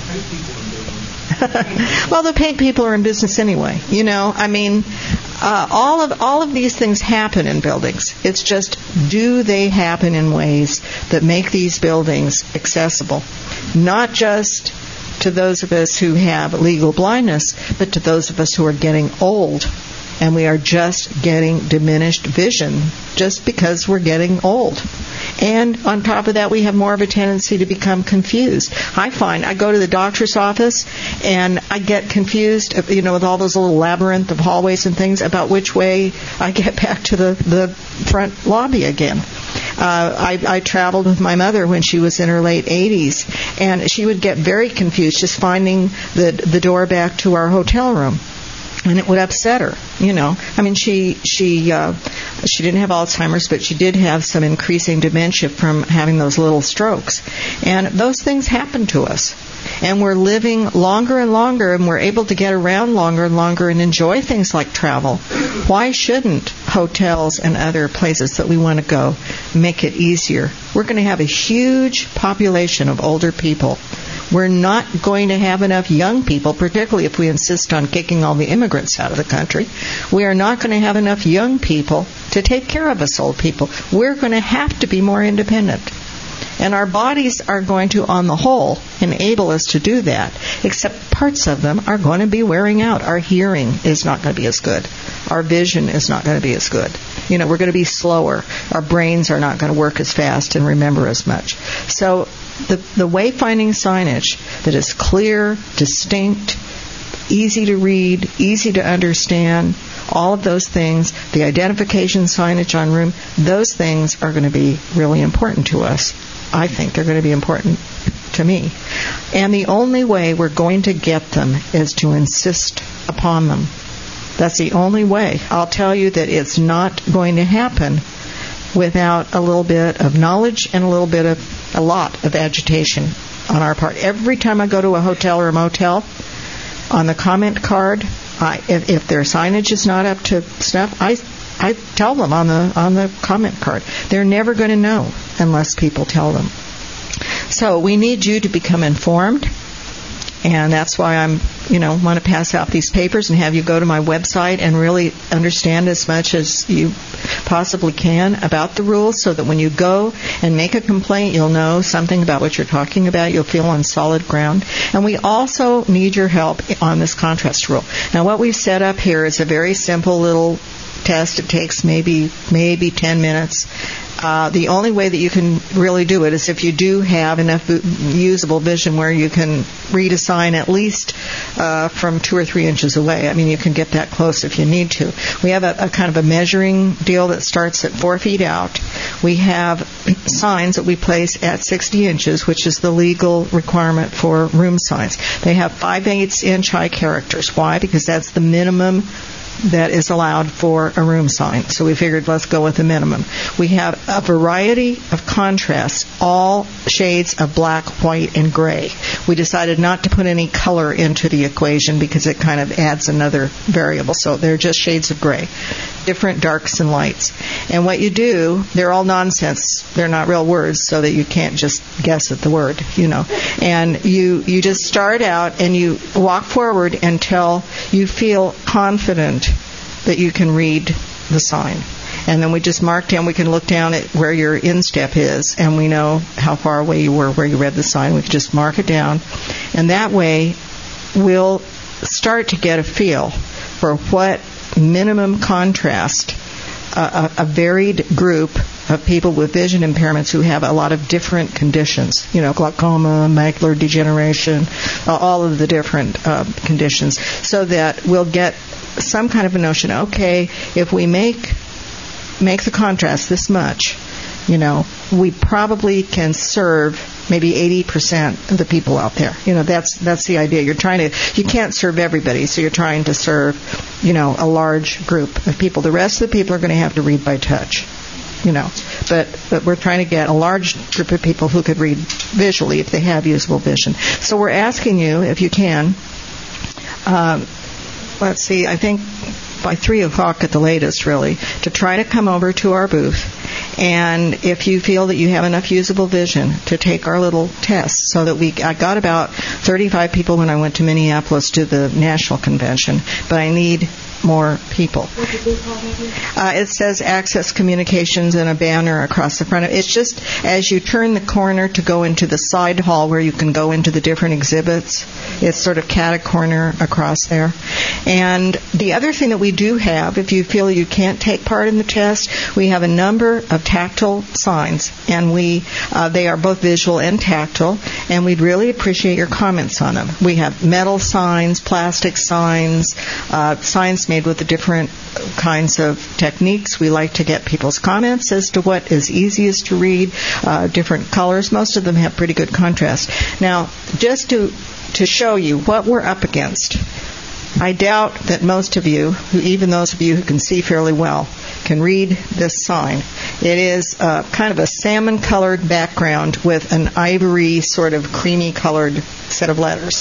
Well, the paint people are in business anyway. All of these things happen in buildings. It's just, do they happen in ways that make these buildings accessible? Not just to those of us who have legal blindness, but to those of us who are getting old. And we are just getting diminished vision just because we're getting old. And on top of that, we have more of a tendency to become confused. I find I go to the doctor's office and I get confused, with all those little labyrinth of hallways and things about which way I get back to the front lobby again. I traveled with my mother when she was in her late 80s, and she would get very confused just finding the door back to our hotel room. And it would upset her, She didn't have Alzheimer's, but she did have some increasing dementia from having those little strokes. And those things happen to us. And we're living longer and longer, and we're able to get around longer and longer and enjoy things like travel. Why shouldn't hotels and other places that we want to go make it easier? We're going to have a huge population of older people. We're not going to have enough young people, particularly if we insist on kicking all the immigrants out of the country. We are not going to have enough young people to take care of us old people. We're going to have to be more independent. And our bodies are going to, on the whole, enable us to do that, except parts of them are going to be wearing out. Our hearing is not going to be as good. Our vision is not going to be as good. We're going to be slower. Our brains are not going to work as fast and remember as much. So the wayfinding signage that is clear, distinct, easy to read, easy to understand, all of those things, the identification signage on room, those things are going to be really important to us. I think they're going to be important to me. And the only way we're going to get them is to insist upon them. That's the only way. I'll tell you that it's not going to happen without a little bit of knowledge and a lot of agitation on our part. Every time I go to a hotel or a motel, on the comment card, if their signage is not up to snuff, I tell them on the comment card. They're never going to know unless people tell them. So we need you to become informed, and that's why I'm, want to pass out these papers and have you go to my website and really understand as much as you possibly can about the rules, so that when you go and make a complaint, you'll know something about what you're talking about. You'll feel on solid ground. And we also need your help on this contrast rule. Now, what we've set up here is a very simple little test. It takes maybe 10 minutes. The only way that you can really do it is if you do have enough usable vision where you can read a sign at least from 2 or 3 inches away. I mean, you can get that close if you need to. We have a kind of a measuring deal that starts at 4 feet out. We have signs that we place at 60 inches, which is the legal requirement for room signs. They have 5/8 inch high characters. Why? Because that's the minimum that is allowed for a room sign. So we figured let's go with the minimum. We have a variety of contrasts, all shades of black, white, and gray. We decided not to put any color into the equation because it kind of adds another variable. So they're just shades of gray, different darks and lights. And what you do, they're all nonsense. They're not real words, so that you can't just guess at the word, And you just start out and you walk forward until you feel confident that you can read the sign. And then we just mark down, we can look down at where your instep is, and we know how far away you were where you read the sign. We can just mark it down. And that way, we'll start to get a feel for what minimum contrast a varied group of people with vision impairments who have a lot of different conditions, glaucoma, macular degeneration, all of the different conditions, so that we'll get some kind of a notion, okay, if we make the contrast this much, we probably can serve maybe 80% of the people out there. That's the idea. You can't serve everybody, so you're trying to serve, a large group of people. The rest of the people are going to have to read by touch, But we're trying to get a large group of people who could read visually if they have usable vision. So we're asking you, if you can, let's see, I think by 3 o'clock at the latest, really, to try to come over to our booth. And if you feel that you have enough usable vision to take our little test, so that I got about 35 people when I went to Minneapolis to the national convention, but I need more people. What's the booth called? It says Access Communications and a banner across the front of it. It's just as you turn the corner to go into the side hall where you can go into the different exhibits. It's sort of cat-a-corner across there. And the other thing that we do have, if you feel you can't take part in the test, we have a number of tactile signs, and they are both visual and tactile, and we'd really appreciate your comments on them. We have metal signs, plastic signs, signs made with the different kinds of techniques. We like to get people's comments as to what is easiest to read, different colors. Most of them have pretty good contrast. Now, just to show you what we're up against, I doubt that most of you, even those of you who can see fairly well, can read this sign. It is kind of a salmon-colored background with an ivory sort of creamy-colored set of letters.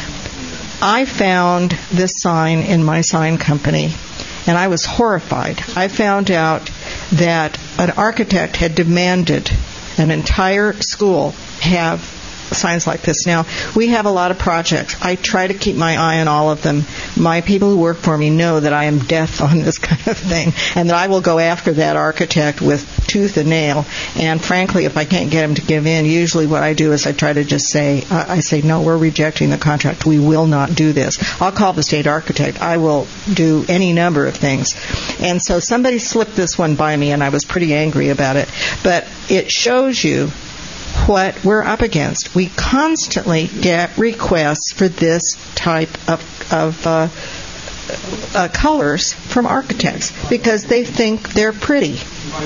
I found this sign in my sign company, and I was horrified. I found out that an architect had demanded an entire school have signs like this. Now, we have a lot of projects. I try to keep my eye on all of them. My people who work for me know that I am deaf on this kind of thing, and that I will go after that architect with tooth and nail. And frankly, if I can't get him to give in, usually what I do is I try to just say, no, we're rejecting the contract. We will not do this. I'll call the state architect. I will do any number of things. And so somebody slipped this one by me, and I was pretty angry about it. But it shows you what we're up against. We constantly get requests for this type of colors from architects because they think they're pretty.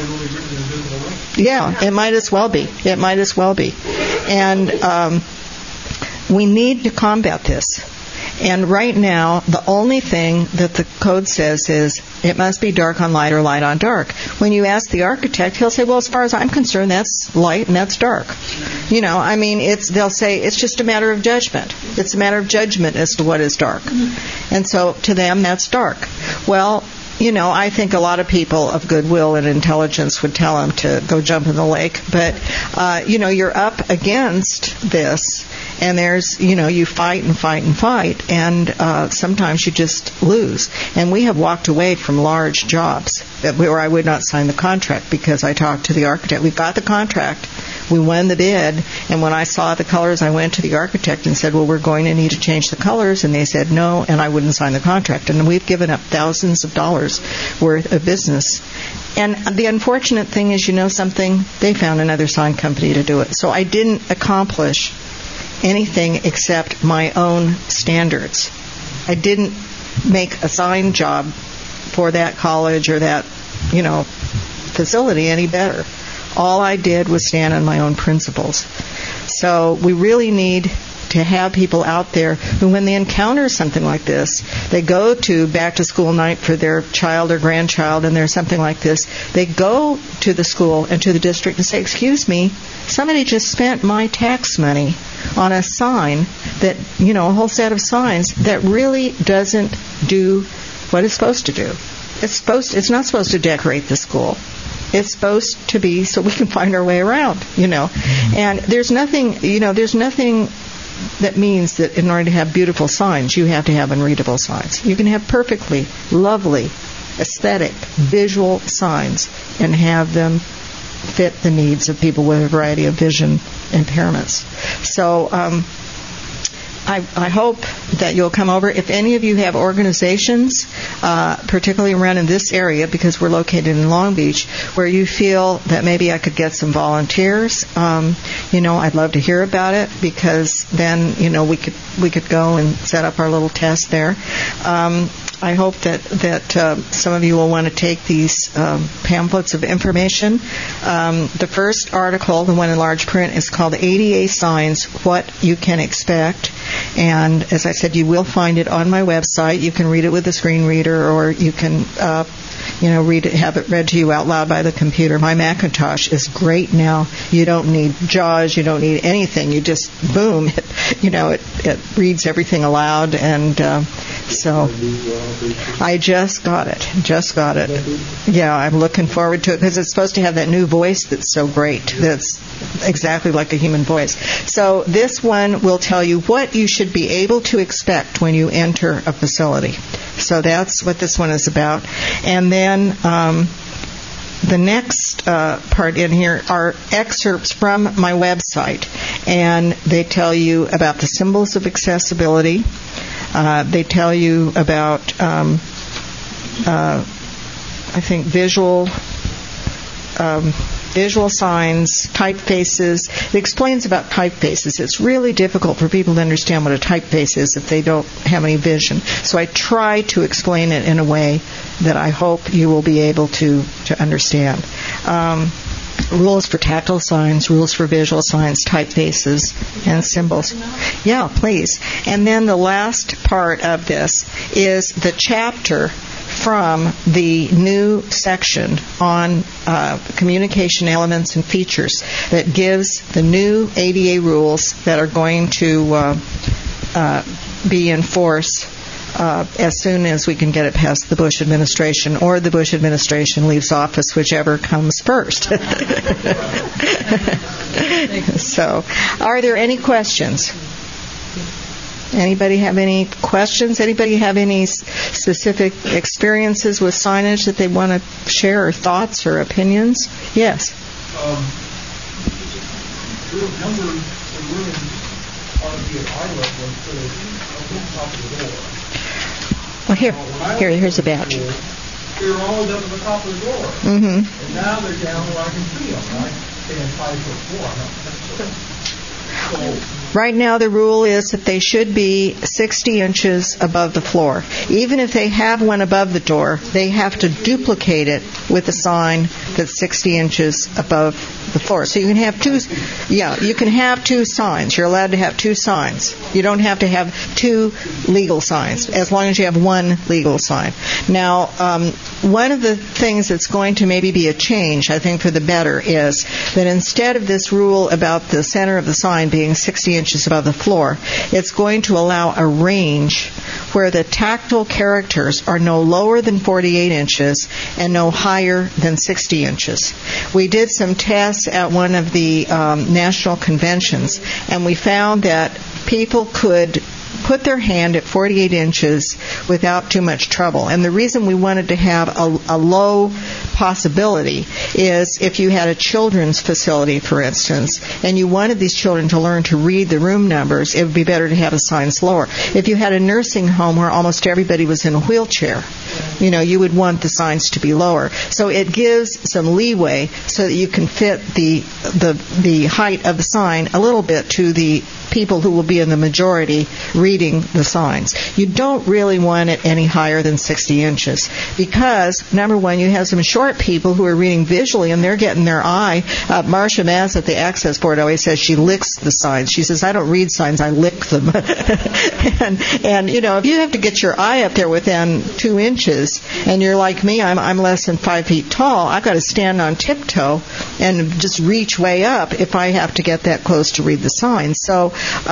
Yeah, it might as well be. It might as well be. And we need to combat this. And right now, the only thing that the code says is it must be dark on light or light on dark. When you ask the architect, he'll say, well, as far as I'm concerned, that's light and that's dark. They'll say it's just a matter of judgment. It's a matter of judgment as to what is dark. And so to them, that's dark. Well, I think a lot of people of goodwill and intelligence would tell them to go jump in the lake. But, you're up against this. And there's, you fight and fight and fight, and sometimes you just lose. And we have walked away from large jobs where I would not sign the contract because I talked to the architect. We've got the contract. We won the bid, and when I saw the colors, I went to the architect and said, well, we're going to need to change the colors, and they said no, and I wouldn't sign the contract. And we've given up thousands of dollars worth of business. And the unfortunate thing is, you know something? They found another sign company to do it. So I didn't accomplish anything except my own standards. I didn't make a sign job for that college or that, facility any better. All I did was stand on my own principles. So we really need to have people out there who, when they encounter something like this, they go to back to school night for their child or grandchild, and there's something like this, they go to the school and to the district and say, excuse me, somebody just spent my tax money on a sign that, a whole set of signs that really doesn't do what it's supposed to do. It's not supposed to decorate the school. It's supposed to be so we can find our way around, And there's nothing that means that in order to have beautiful signs, you have to have unreadable signs. You can have perfectly lovely, aesthetic, visual signs and have them fit the needs of people with a variety of vision impairments. So I hope that you'll come over. If any of you have organizations, particularly around in this area, because we're located in Long Beach, where you feel that maybe I could get some volunteers, I'd love to hear about it, because then, we could go and set up our little test there. I hope that some of you will want to take these pamphlets of information. The first article, the one in large print, is called ADA Signs, What You Can Expect. And as I said, you will find it on my website. You can read it with a screen reader, or you can read it, have it read to you out loud by the computer. My Macintosh is great now. You don't need JAWS. You don't need anything. You just, boom, it reads everything aloud. And so I just got it. Yeah, I'm looking forward to it, because it's supposed to have that new voice that's so great. That's exactly like a human voice. So this one will tell you what you should be able to expect when you enter a facility. So that's what this one is about. And then the next part in here are excerpts from my website, and they tell you about the symbols of accessibility. They tell you about, visual signs, typefaces. It explains about typefaces. It's really difficult for people to understand what a typeface is if they don't have any vision. So I try to explain it in a way that I hope you will be able to understand. Rules for tactile signs, rules for visual signs, typefaces, and symbols. Yeah, please. And then the last part of this is the chapter from the new section on communication elements and features that gives the new ADA rules that are going to be in force as soon as we can get it past the Bush administration, or the Bush administration leaves office, whichever comes first. So, are there any questions? Anybody have any questions? Anybody have any specific experiences with signage that they want to share, or thoughts or opinions? Yes. There are numbers of rooms ought to be at eye level instead of on top of the door. Well, here's a badge. They were always up at the top of the door. Mm-hmm. And now they're down where I can see them. I stand 5'4". Right now, the rule is that they should be 60 inches above the floor. Even if they have one above the door, they have to duplicate it with a sign that's 60 inches above the floor. So you can have two. Yeah, you can have two signs. You're allowed to have two signs. You don't have to have two legal signs, as long as you have one legal sign. Now, one of the things that's going to maybe be a change, I think, for the better, is that instead of this rule about the center of the sign being 60 inches above the floor, it's going to allow a range where the tactile characters are no lower than 48 inches and no higher than 60 inches. We did some tests at one of the national conventions, and we found that people could put their hand at 48 inches without too much trouble. And the reason we wanted to have a low possibility is if you had a children's facility, for instance, and you wanted these children to learn to read the room numbers, it would be better to have the signs lower. If you had a nursing home where almost everybody was in a wheelchair, you would want the signs to be lower. So it gives some leeway so that you can fit the height of the sign a little bit to the people who will be in the majority reading the signs. You don't really want it any higher than 60 inches because, number one, you have some short people who are reading visually and they're getting their eye. Marcia Maz at the Access Board always says she licks the signs. She says, I don't read signs, I lick them. and if you have to get your eye up there within 2 inches and you're like me, I'm less than 5 feet tall, I've got to stand on tiptoe and just reach way up if I have to get that close to read the signs. So,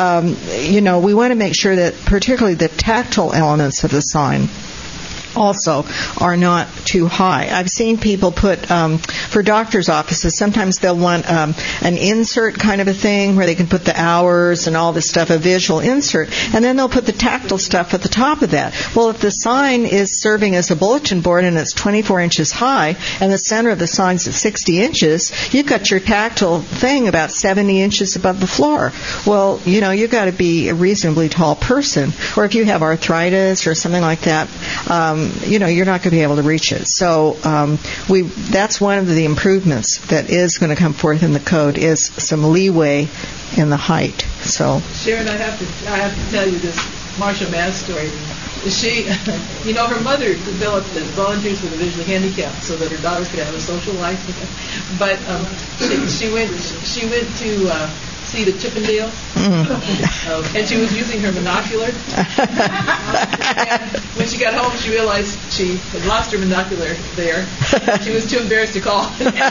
we want to make sure that particularly the tactile elements of the sign also are not too high. I've seen people put, for doctors' offices, sometimes they'll want an insert kind of a thing where they can put the hours and all this stuff, a visual insert, and then they'll put the tactile stuff at the top of that. Well, if the sign is serving as a bulletin board and it's 24 inches high and the center of the sign's at 60 inches, you've got your tactile thing about 70 inches above the floor. Well, you've got to be a reasonably tall person, or if you have arthritis or something like that, you're not going to be able to reach it. So that's one of the improvements that is going to come forth in the code is some leeway in the height. So Sharon, I have to tell you this Marcia Maz story. She, her mother developed the Volunteers for the Visually Handicapped so that her daughter could have a social life. But she went to see the Chippendales, and she was using her binocular. And when she got home, she realized she had lost her binocular there. She was too embarrassed to call.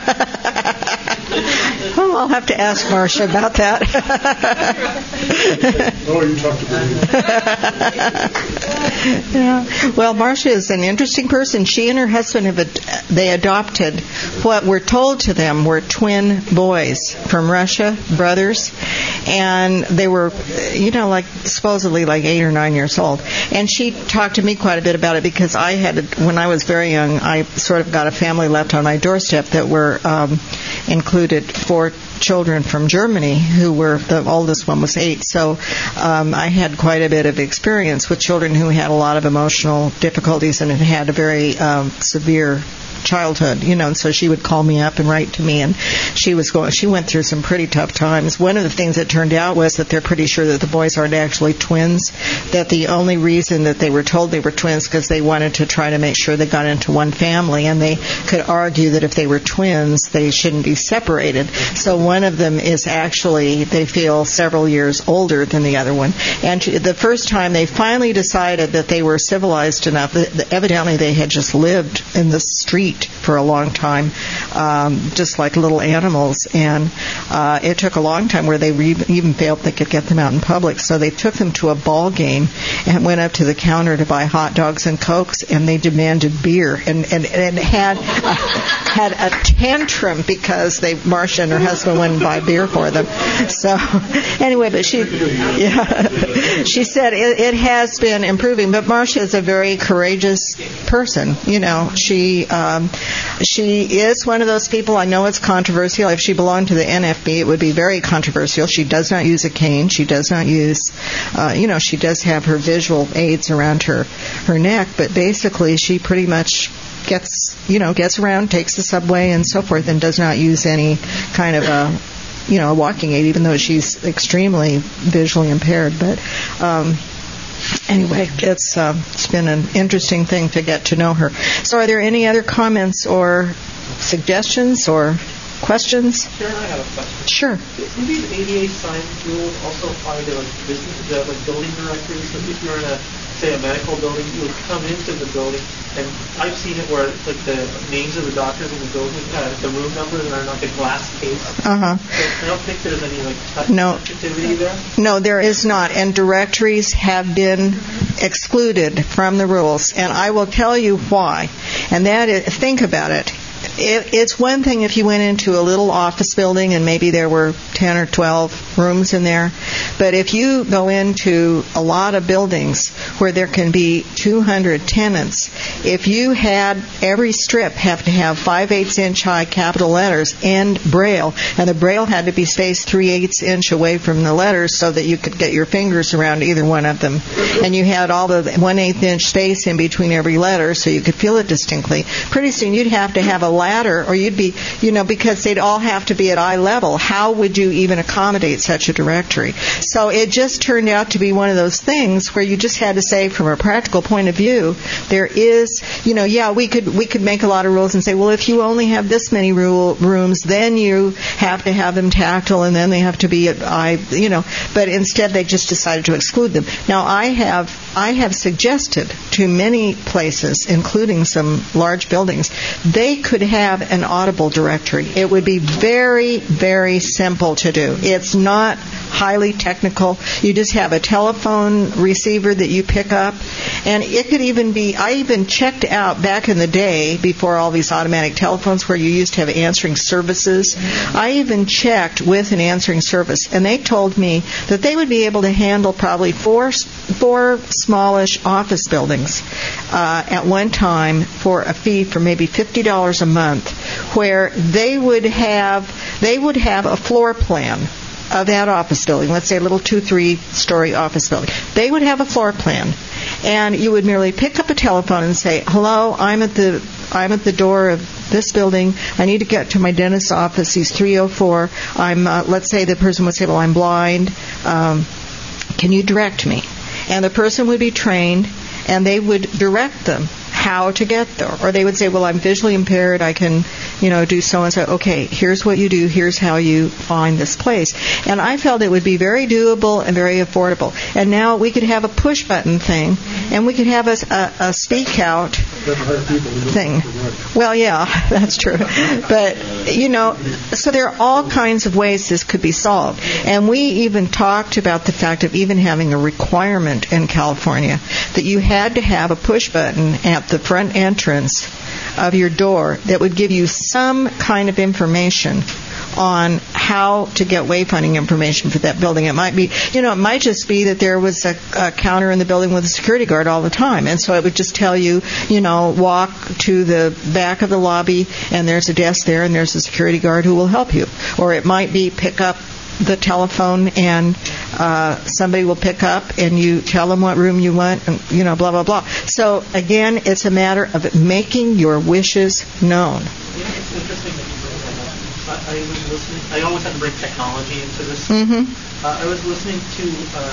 Oh, I'll have to ask Marcia about that. You talked about it. Yeah. Well, Marcia is an interesting person. She and her husband they adopted what were told to them were twin boys from Russia, brothers, and they were, supposedly like 8 or 9 years old. And she talked to me quite a bit about it because when I was very young, I sort of got a family left on my doorstep that were included 4 children from Germany who were, the oldest one was 8. So I had quite a bit of experience with children who had a lot of emotional difficulties and had a very severe childhood, and so she would call me up and write to me, and she went through some pretty tough times. One of the things that turned out was that they're pretty sure that the boys aren't actually twins, that the only reason that they were told they were twins because they wanted to try to make sure they got into one family, and they could argue that if they were twins, they shouldn't be separated. So one of them is actually, they feel, several years older than the other one. And the first time they finally decided that they were civilized enough, evidently they had just lived in the street for a long time, just like little animals, and it took a long time where they even felt they could get them out in public. So they took them to a ball game and went up to the counter to buy hot dogs and Cokes, and they demanded beer and had a tantrum because Marcia and her husband wouldn't buy beer for them. So anyway, but she said it has been improving. But Marcia is a very courageous person. She is one of those people, I know it's controversial. If she belonged to the NFB, it would be very controversial. She does not use a cane. She does not use, she does have her visual aids around her neck, but basically she pretty much gets around, takes the subway and so forth, and does not use any kind of a walking aid, even though she's extremely visually impaired. But anyway, it's been an interesting thing to get to know her. So are there any other comments or suggestions or questions? Sharon, I have a question. Sure. Do these ADA sign rules also apply to building directories? So if you're in a medical building, you would come into the building, and I've seen it where it's like the names of the doctors in the building, the room numbers, and are like a glass case. So I don't think there's any sensitivity there. No, there is not, and directories have been excluded from the rules, and I will tell you why. And that is, think about it. It's one thing if you went into a little office building and maybe there were 10 or 12 rooms in there. But if you go into a lot of buildings where there can be 200 tenants, if you had every strip have to have 5/8 inch high capital letters and Braille, and the Braille had to be spaced 3/8 inch away from the letters so that you could get your fingers around either one of them, and you had all the 1/8 inch space in between every letter so you could feel it distinctly, pretty soon you'd have to have a ladder, or you'd be, because they'd all have to be at eye level. How would you even accommodate such a directory? So it just turned out to be one of those things where you just had to say, from a practical point of view, there is, we could make a lot of rules and say, well, if you only have this many rooms, then you have to have them tactile, and then they have to be at eye, but instead they just decided to exclude them. Now, I have suggested to many places, including some large buildings, they could have an audible directory. It would be very, very simple to do. It's not highly technical. You just have a telephone receiver that you pick up, and it could even be, I even checked out back in the day, before all these automatic telephones where you used to have answering services, I even checked with an answering service, and they told me that they would be able to handle probably four smallish office buildings at one time for a fee for maybe $50 a month, where they would have a floor plan of that office building, let's say a little 2-3 story office building. They would have a floor plan, and you would merely pick up a telephone and say, hello, I'm at the door of this building. I need to get to my dentist's office. He's 304. Let's say the person would say, well, I'm blind. Can you direct me? And the person would be trained, and they would direct them how to get there. Or they would say, well, I'm visually impaired. I can, do so and so. Okay, here's what you do. Here's how you find this place. And I felt it would be very doable and very affordable. And now we could have a push button thing, and we could have a speak out thing. Well, yeah, that's true. But, so there are all kinds of ways this could be solved. And we even talked about the fact of even having a requirement in California that you had to have a push button at the front entrance of your door that would give you some kind of information on how to get wayfinding information for that building. It might be, it might just be that there was a counter in the building with a security guard all the time, and so it would just tell you, walk to the back of the lobby, and there's a desk there, and there's a security guard who will help you. Or it might be pick up the telephone, and somebody will pick up, and you tell them what room you want, and blah blah blah. So again, it's a matter of making your wishes known. Yeah, it's interesting that you bring that up. I was listening. I always have to bring technology into this. Mm-hmm. I was listening to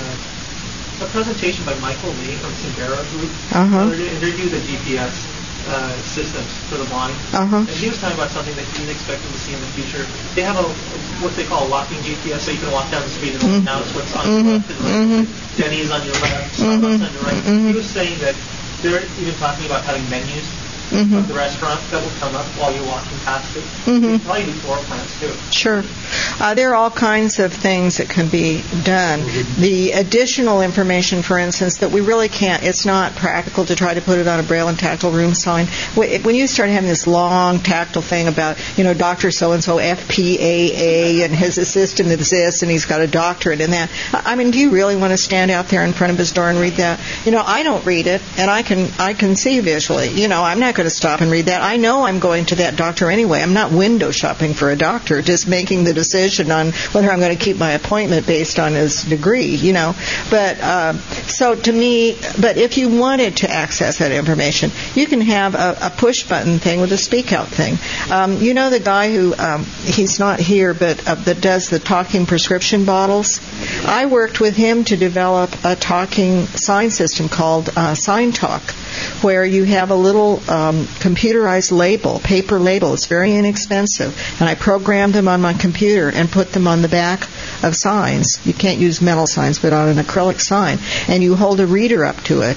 a presentation by Michael Lee from Simbera Group. They do the GPS systems for the blind. And he was talking about something that he was expecting to see in the future. They have what they call a locking GPS, so you can walk down the street and announce what's on your left and right. Denny's on your left, Starbucks on your right. He was saying that they're even talking about having menus of the restaurant that will come up while you're walking past it. You can probably do floor plans too. Sure. There are all kinds of things that can be done. The additional information, for instance, that we really can't, it's not practical to try to put it on a Braille and tactile room sign. When you start having this long tactile thing about, Dr. So-and-so FPAA and his assistant is this and he's got a doctorate in that. I mean, do you really want to stand out there in front of his door and read that? I don't read it, and I can see visually. I'm not going to stop and read that. I know I'm going to that doctor anyway. I'm not window shopping for a doctor, just making the decision on whether I'm going to keep my appointment based on his degree, But so to me, but if you wanted to access that information, you can have a push button thing with a speak out thing. The guy who he's not here, but that does the talking prescription bottles. I worked with him to develop a talking sign system called Sign Talk, where you have a little computerized label, paper label. It's very inexpensive. And I programmed them on my computer and put them on the back of signs. You can't use metal signs, but on an acrylic sign. And you hold a reader up to it.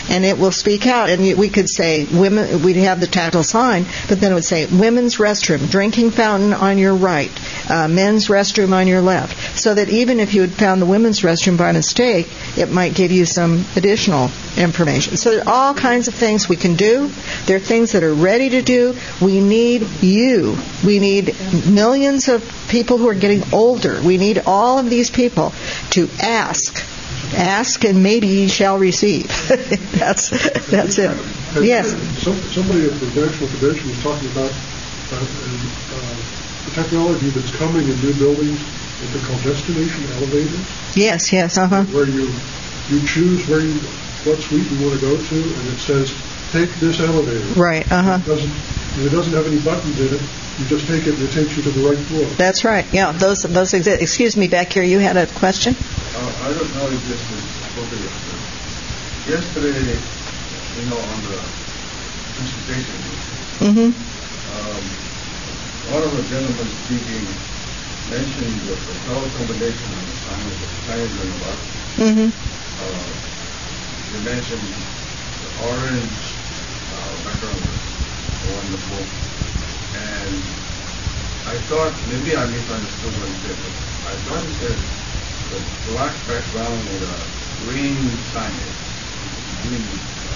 and it will speak out. And we could say women. We'd have the tactile sign, but then it would say women's restroom, drinking fountain on your right, men's restroom on your left. So that even if you had found the women's restroom by mistake, it might give you some additional information. So there are all kinds of things we can do. There are things that are ready to do. We need you. We need millions of people who are getting older. We need all of these people to ask. Ask and maybe ye shall receive. That's it. Yes. Somebody at the National Convention was talking about the technology that's coming in new buildings. What they call destination elevators. Yes. Where you choose what suite you want to go to, and it says take this elevator. Right. It doesn't have any buttons in it. You just take it and it takes you to the right floor. That's right. Yeah, those exist. Excuse me, back here, you had a question? I don't know if this is appropriate. Yesterday, on the presentation, one of the gentlemen speaking mentioned the color combination on the signs on the box. They mentioned the orange background was wonderful. And I thought, maybe I misunderstood what he said, but I thought he said the black background with a green signage, green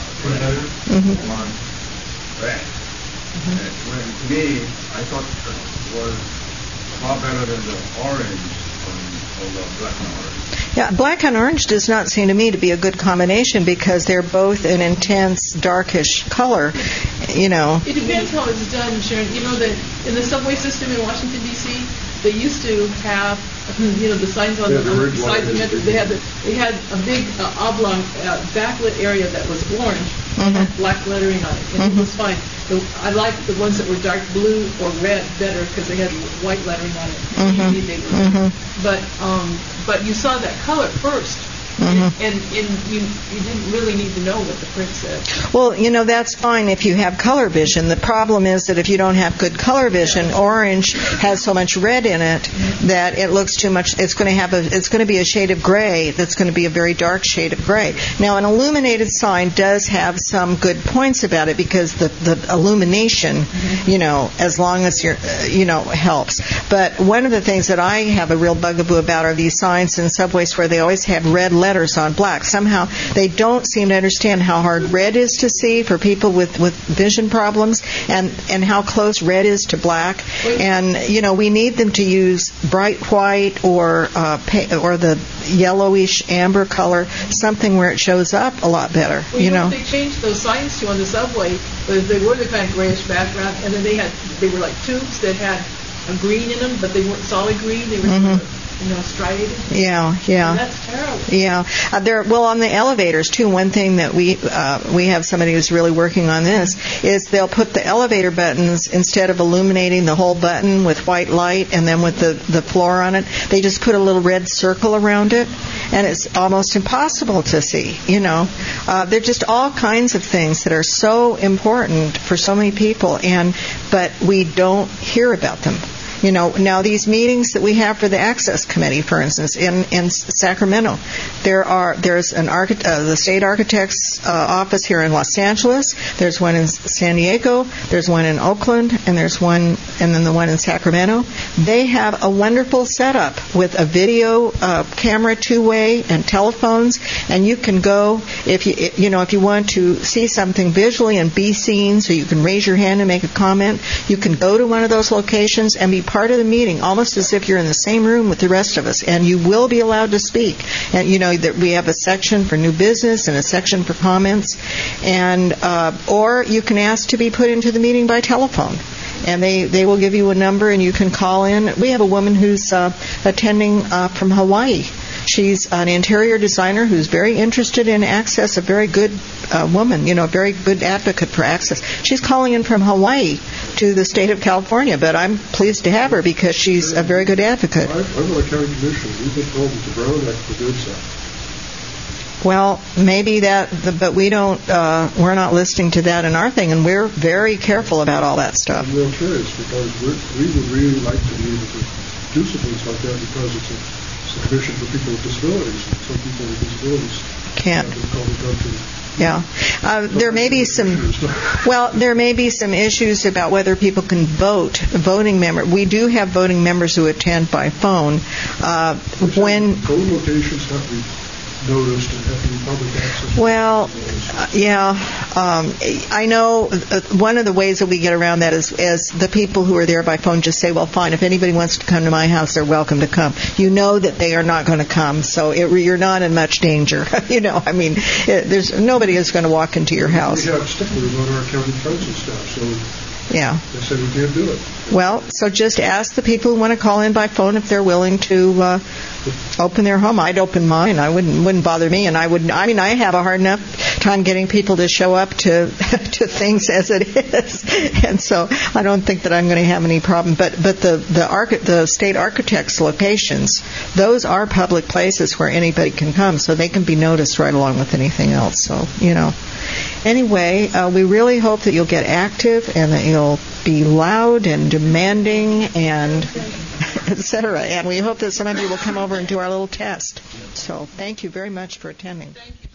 one red. And to me, I thought it was far better than the orange on the black and orange. Yeah, black and orange does not seem to me to be a good combination because they're both an intense, darkish color. It depends how it's done, Sharon. You know that in the subway system in Washington, D.C., they used to have, the signs on the sides of the metro. They had a big oblong backlit area that was orange and had black lettering on it, and it was fine. I liked the ones that were dark blue or red better because they had white lettering on it. But you saw that color first. And you didn't really need to know what the print said. Well, that's fine if you have color vision. The problem is that if you don't have good color vision, orange has so much red in it that it looks too much. It's going to be a shade of gray that's going to be a very dark shade of gray. Now, an illuminated sign does have some good points about it because the illumination, as long as you're, helps. But one of the things that I have a real bugaboo about are these signs in subways where they always have red letters on black. Somehow they don't seem to understand how hard red is to see for people with vision problems and how close red is to black. And, we need them to use bright white or the yellowish amber color, something where it shows up a lot better. What they changed those signs to on the subway was they were the kind of grayish background, and then they were like tubes that had a green in them, but they weren't solid green. They were striated. Yeah. And that's terrible. Yeah. On the elevators too. One thing that we have somebody who's really working on this is they'll put the elevator buttons, instead of illuminating the whole button with white light and then with the floor on it, they just put a little red circle around it, and it's almost impossible to see. They're just all kinds of things that are so important for so many people, but we don't hear about them. Now these meetings that we have for the Access Committee, for instance, in Sacramento, there's the state architect's office here in Los Angeles. There's one in San Diego. There's one in Oakland, and then the one in Sacramento. They have a wonderful setup with a video camera, two-way, and telephones, and you can go if you want to see something visually and be seen, so you can raise your hand and make a comment. You can go to one of those locations and be part of the meeting, almost as if you're in the same room with the rest of us, and you will be allowed to speak. And that we have a section for new business and a section for comments, and or you can ask to be put into the meeting by telephone, and they will give you a number and you can call in. We have a woman who's attending from Hawaii. She's an interior designer who's very interested in access, a very good woman, a very good advocate for access. She's calling in from Hawaii to the state of California, but I'm pleased to have her because she's a very good advocate. I'm on a county commission. We've been told that the Brown Act forbids that. Well, maybe but we don't. We're not listening to that in our thing, and we're very careful about all that stuff. I'm real curious because we would really like to be able to do some things like that because it's a commission for people with disabilities. Some people with disabilities can't. Go to Yeah. There may be some issues about whether people can vote. Voting member. We do have voting members who attend by phone. When co-locations have to be noticed and have to be public access. Well, I know one of the ways that we get around that is the people who are there by phone just say, well, fine, if anybody wants to come to my house, they're welcome to come. You know that they are not going to come, so you're not in much danger. There's nobody is going to walk into your house. We have sticklers on our county council staff, so yeah. They said we can't do it. Well, so just ask the people who want to call in by phone if they're willing to open their home. I'd open mine. I wouldn't bother me, and I have a hard enough time getting people to show up to things as it is, and so I don't think that I'm going to have any problem. But the state architects' locations, those are public places where anybody can come, so they can be noticed right along with anything else. So Anyway, we really hope that you'll get active and that you'll be loud and demanding and etc. And we hope that some of you will come over and do our little test. So thank you very much for attending.